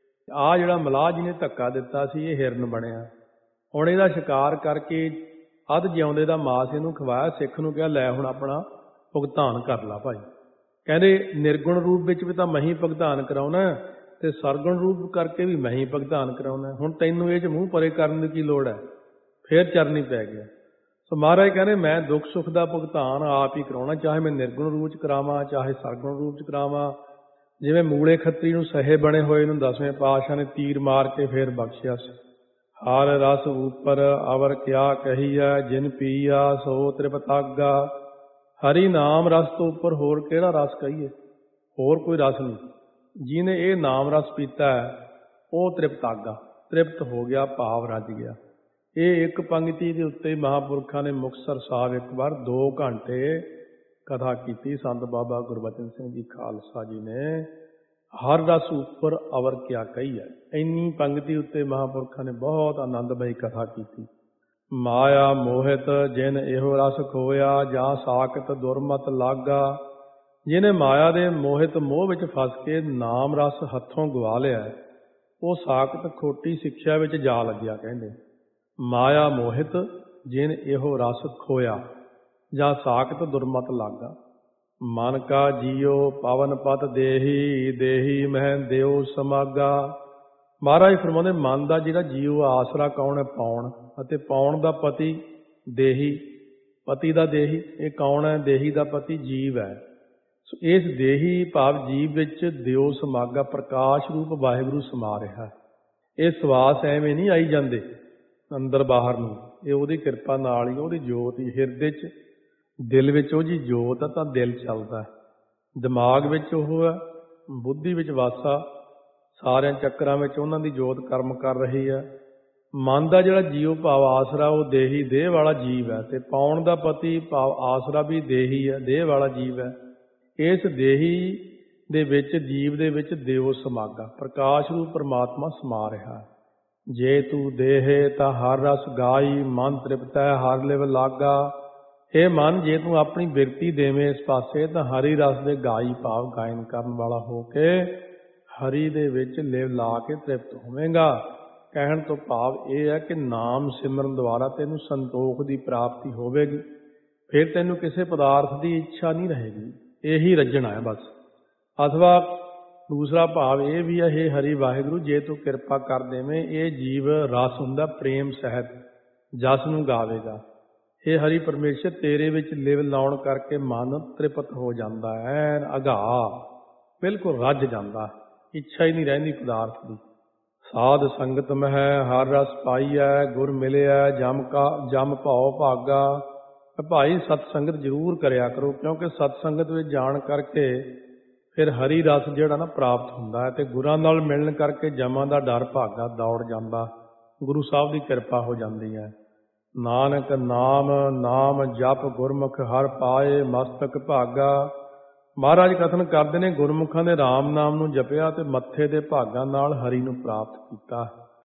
ਆਹ ਜਿਹੜਾ ਮਲਾਹ ਜੀ ਨੇ ਧੱਕਾ ਦਿੱਤਾ ਸੀ ਇਹ ਹਿਰਨ ਬਣਿਆ। ਹੁਣ ਇਹਦਾ ਸ਼ਿਕਾਰ ਕਰਕੇ ਅੱਧ ਜਿਉਂਦੇ ਦਾ ਮਾਸ ਇਹਨੂੰ ਖਵਾਇਆ। ਸਿੱਖ ਨੂੰ ਕਿਹਾ ਲੈ ਹੁਣ ਆਪਣਾ ਭੁਗਤਾਨ ਕਰ ਲਾ ਭਾਈ। ਕਹਿੰਦੇ ਨਿਰਗੁਣ ਰੂਪ ਵਿੱਚ ਵੀ ਤਾਂ ਮੈਂ ਹੀ ਭੁਗਤਾਨ ਕਰਾਉਣਾ ਤੇ ਸਰਗੁਣ ਰੂਪ ਕਰਕੇ ਵੀ ਮੈਂ ਹੀ ਭੁਗਤਾਨ ਕਰਾਉਣਾ। ਹੁਣ ਤੈਨੂੰ ਇਹ 'ਚ ਮੂੰਹ ਪਰੇ ਕਰਨ ਦੀ ਕੀ ਲੋੜ ਹੈ? ਫੇਰ ਚਰਨੀ ਪੈ ਗਿਆ। ਸੋ ਮਹਾਰਾਜ ਕਹਿੰਦੇ ਮੈਂ ਦੁੱਖ ਸੁੱਖ ਦਾ ਭੁਗਤਾਨ ਆਪ ਹੀ ਕਰਾਉਣਾ, ਚਾਹੇ ਮੈਂ ਨਿਰਗੁਣ ਰੂਪ 'ਚ ਕਰਾਵਾਂ ਚਾਹੇ ਸਰਗੁਣ ਰੂਪ 'ਚ ਕਰਾਵਾਂ। ਜਿਵੇਂ ਮੂਲੇ ਖੱਤਰੀ ਨੂੰ ਸਹੇ ਬਣੇ ਹੋਏ ਨੂੰ ਦਸਵੇਂ ਪਾਤਸ਼ਾਹ ਨੇ ਤੀਰ ਮਾਰ ਕੇ ਫੇਰ ਬਖਸ਼ਿਆ ਸੀ। ਹਰ ਰਸ ਉੱਪਰ ਅਵਰ ਕਿਆ ਕਹੀਆ, ਜਿਨ ਪੀਆ ਸੋ ਤ੍ਰਿਪਤਾਗਾ। ਹਰੀ ਨਾਮ ਰਸ ਤੋਂ ਉੱਪਰ ਹੋਰ ਕਿਹੜਾ ਰਸ ਕਹੀਏ? ਹੋਰ ਕੋਈ ਰਸ ਨਹੀਂ। ਜਿਹਨੇ ਇਹ ਨਾਮ ਰਸ ਪੀਤਾ ਹੈ ਉਹ ਤ੍ਰਿਪਤਾਗਾ, ਤ੍ਰਿਪਤ ਹੋ ਗਿਆ, ਭਾਵ ਰੱਜ ਗਿਆ। ਇਹ ਇੱਕ ਪੰਕਤੀ ਦੇ ਉੱਤੇ ਮਹਾਂਪੁਰਖਾਂ ਨੇ ਮੁਕਤਸਰ ਸਾਹਿਬ ਇੱਕ ਵਾਰ ਦੋ ਘੰਟੇ ਕਥਾ ਕੀਤੀ। ਸੰਤ ਬਾਬਾ ਗੁਰਬਚਨ ਸਿੰਘ ਜੀ ਖਾਲਸਾ ਜੀ ਨੇ ਹਰ ਰਸ ਉੱਪਰ ਅਵਰ ਕਿਆ ਕਹੀ ਹੈ, ਇੰਨੀ ਪੰਕਤੀ ਉੱਤੇ ਮਹਾਂਪੁਰਖਾਂ ਨੇ ਬਹੁਤ ਆਨੰਦਮਈ ਕਥਾ ਕੀਤੀ। ਮਾਇਆ ਮੋਹਿਤ ਜਿਨ ਇਹੋ ਰਸ ਖੋਇਆ, ਜਾਂ ਸਾਕਤ ਦੁਰਮਤ ਲਾਗਾ। ਜਿਹਨੇ ਮਾਇਆ ਦੇ ਮੋਹਿਤ ਮੋਹ ਵਿੱਚ ਫਸ ਕੇ ਨਾਮ ਰਸ ਹੱਥੋਂ ਗਵਾ ਲਿਆ ਉਹ ਸਾਕਤ ਖੋਟੀ ਸਿੱਖਿਆ ਵਿੱਚ ਜਾ ਲੱਗਿਆ। ਕਹਿੰਦੇ ਮਾਇਆ ਮੋਹਿਤ ਜਿਨ ਇਹੋ ਰਸ ਖੋਇਆ, ਜਾਂ ਸਾਕਤ ਦੁਰਮਤ ਲਾਗਾ। ਮਨ ਕਾ ਜੀਓ ਪਵਨ ਪਤ ਦੇਹੀ, ਦੇਹੀ ਮਹਿ ਦਿਓ ਸਮਾਗਾ। ਮਹਾਰਾਜ ਫਰਮਾਉਂਦੇ ਮਨ ਦਾ ਜਿਹੜਾ ਜੀਓ ਆਸਰਾ ਕੌਣ ਹੈ? ਪਾਉਣ। ਅਤੇ ਪਾਉਣ ਦਾ ਪਤੀ ਦੇਹੀ, ਪਤੀ ਦਾ ਦੇਹੀ ਇਹ ਕੌਣ ਹੈ? ਦੇਹੀ ਦਾ ਪਤੀ ਜੀਵ ਹੈ। ਸੋ ਇਸ ਦੇਹੀ ਭਾਵ ਜੀਵ ਵਿੱਚ ਦਿਓ ਸਮਾਗਾ, ਪ੍ਰਕਾਸ਼ ਰੂਪ ਵਾਹਿਗੁਰੂ ਸਮਾ ਰਿਹਾ। ਇਹ ਸਵਾਸ ਐਵੇਂ ਨਹੀਂ ਆਈ ਜਾਂਦੇ ਅੰਦਰ ਬਾਹਰ ਨੂੰ, ਇਹ ਉਹਦੀ ਕਿਰਪਾ ਨਾਲ ਹੀ, ਉਹਦੀ ਜੋਤ ਹੀ ਹਿਰਦੇ 'ਚ, ਦਿਲ ਵਿੱਚ ਉਹ ਜੀ ਜੋਤ ਆ ਤਾਂ ਦਿਲ ਚੱਲਦਾ। ਦਿਮਾਗ ਵਿੱਚ ਉਹ ਹੈ, ਬੁੱਧੀ ਵਿੱਚ ਵਾਸਾ, ਸਾਰਿਆਂ ਚੱਕਰਾਂ ਵਿੱਚ ਉਹਨਾਂ ਦੀ ਜੋਤ ਕਰਮ ਕਰ ਰਹੀ ਹੈ। ਮਨ ਦਾ ਜਿਹੜਾ ਜੀਵ ਭਾਵ ਆਸਰਾ ਉਹ ਦੇਹੀ ਦੇਹ ਵਾਲਾ ਜੀਵ ਹੈ, ਤੇ ਪਾਉਣ ਦਾ ਪਤੀ ਭਾਵ ਆਸਰਾ ਵੀ ਦੇਹੀ ਹੈ, ਦੇਹ ਵਾਲਾ ਜੀਵ ਹੈ। ਇਸ ਦੇਹੀ ਦੇ ਵਿੱਚ ਜੀਵ ਦੇ ਵਿੱਚ ਦਿਓ ਸਮਾਗਾ, ਪ੍ਰਕਾਸ਼ ਰੂਪ ਪਰਮਾਤਮਾ ਸਮਾ ਰਿਹਾ। ਜੇ ਤੂੰ ਦੇਹੇ ਤਾਂ ਹਰ ਰਸ ਗਾਈ, ਮਨ ਤ੍ਰਿਪਤੈ ਹਰ ਲਿਵ ਲਾਗਾ। ਇਹ ਮਨ ਜੇ ਤੂੰ ਆਪਣੀ ਬਿਰਤੀ ਦੇਵੇਂ ਇਸ ਪਾਸੇ ਤਾਂ ਹਰੀ ਰਸ ਦੇ ਗਾਈ ਭਾਵ ਗਾਇਨ ਕਰਨ ਵਾਲਾ ਹੋ ਕੇ ਹਰੀ ਦੇ ਵਿੱਚ ਲਿਵ ਲਾ ਕੇ ਤ੍ਰਿਪਤ ਹੋਵੇਂਗਾ। ਕਹਿਣ ਤੋਂ ਭਾਵ ਇਹ ਹੈ ਕਿ ਨਾਮ ਸਿਮਰਨ ਦੁਆਰਾ ਤੈਨੂੰ ਸੰਤੋਖ ਦੀ ਪ੍ਰਾਪਤੀ ਹੋਵੇਗੀ, ਫਿਰ ਤੈਨੂੰ ਕਿਸੇ ਪਦਾਰਥ ਦੀ ਇੱਛਾ ਨਹੀਂ ਰਹੇਗੀ, ਇਹੀ ਰੱਜਣਾ ਹੈ ਬਸ। ਅਥਵਾ ਦੂਸਰਾ ਭਾਵ ਇਹ ਵੀ ਹੈ, ਹੇ ਹਰੀ ਵਾਹਿਗੁਰੂ ਜੇ ਤੂੰ ਕਿਰਪਾ ਕਰ ਦੇਵੇਂ, ਇਹ ਜੀਵ ਰਸ ਹੁੰਦਾ ਪ੍ਰੇਮ ਸਹਿਤ ਜਸ ਨੂੰ ਗਾਵੇਗਾ। ਇਹ ਹਰੀ ਪਰਮੇਸ਼ਰ ਤੇਰੇ ਵਿੱਚ ਲਿਵ ਲਾਉਣ ਕਰਕੇ ਮਨ ਤ੍ਰਿਪਤ ਹੋ ਜਾਂਦਾ ਹੈ, ਅਗਾ ਬਿਲਕੁਲ ਰੱਜ ਜਾਂਦਾ, ਇੱਛਾ ਹੀ ਨਹੀਂ ਰਹਿੰਦੀ ਪਦਾਰਥ ਦੀ। ਸਾਧ ਸੰਗਤ ਮਹਿ ਹਰ ਰਸ ਪਾਈਐ, ਗੁਰ ਮਿਲਿਆ ਜਮ ਕਾ ਜਮ ਭਾਉ ਭਾਗਾ। ਭਾਈ ਸਤ ਸੰਗਤ ਜ਼ਰੂਰ ਕਰਿਆ ਕਰੋ, ਕਿਉਂਕਿ ਸਤ ਸੰਗਤ ਵਿੱਚ ਜਾਣ ਕਰਕੇ ਫਿਰ ਹਰੀ ਰਸ ਜਿਹੜਾ ਨਾ ਪ੍ਰਾਪਤ ਹੁੰਦਾ ਹੈ, ਤੇ ਗੁਰਾਂ ਨਾਲ ਮਿਲਣ ਕਰਕੇ ਜਮਾਂ ਦਾ ਡਰ ਭਾਗਾ ਦੌੜ ਜਾਂਦਾ, ਗੁਰੂ ਸਾਹਿਬ ਦੀ ਕਿਰਪਾ ਹੋ ਜਾਂਦੀ ਹੈ। ਨਾਨਕ ਨਾਮ ਨਾਮ ਜਪ ਗੁਰਮੁਖ ਹਰ ਪਾਏ, ਮਸਤਕ ਭਾਗਾ। ਮਹਾਰਾਜ ਕਥਨ ਕਰਦੇ ਨੇ ਗੁਰਮੁਖਾਂ ਦੇ ਰਾਮ ਨਾਮ ਨੂੰ ਜਪਿਆ ਤੇ ਮੱਥੇ ਦੇ ਭਾਗਾਂ ਨਾਲ ਹਰੀ ਨੂੰ ਪ੍ਰਾਪਤ ਕੀਤਾ।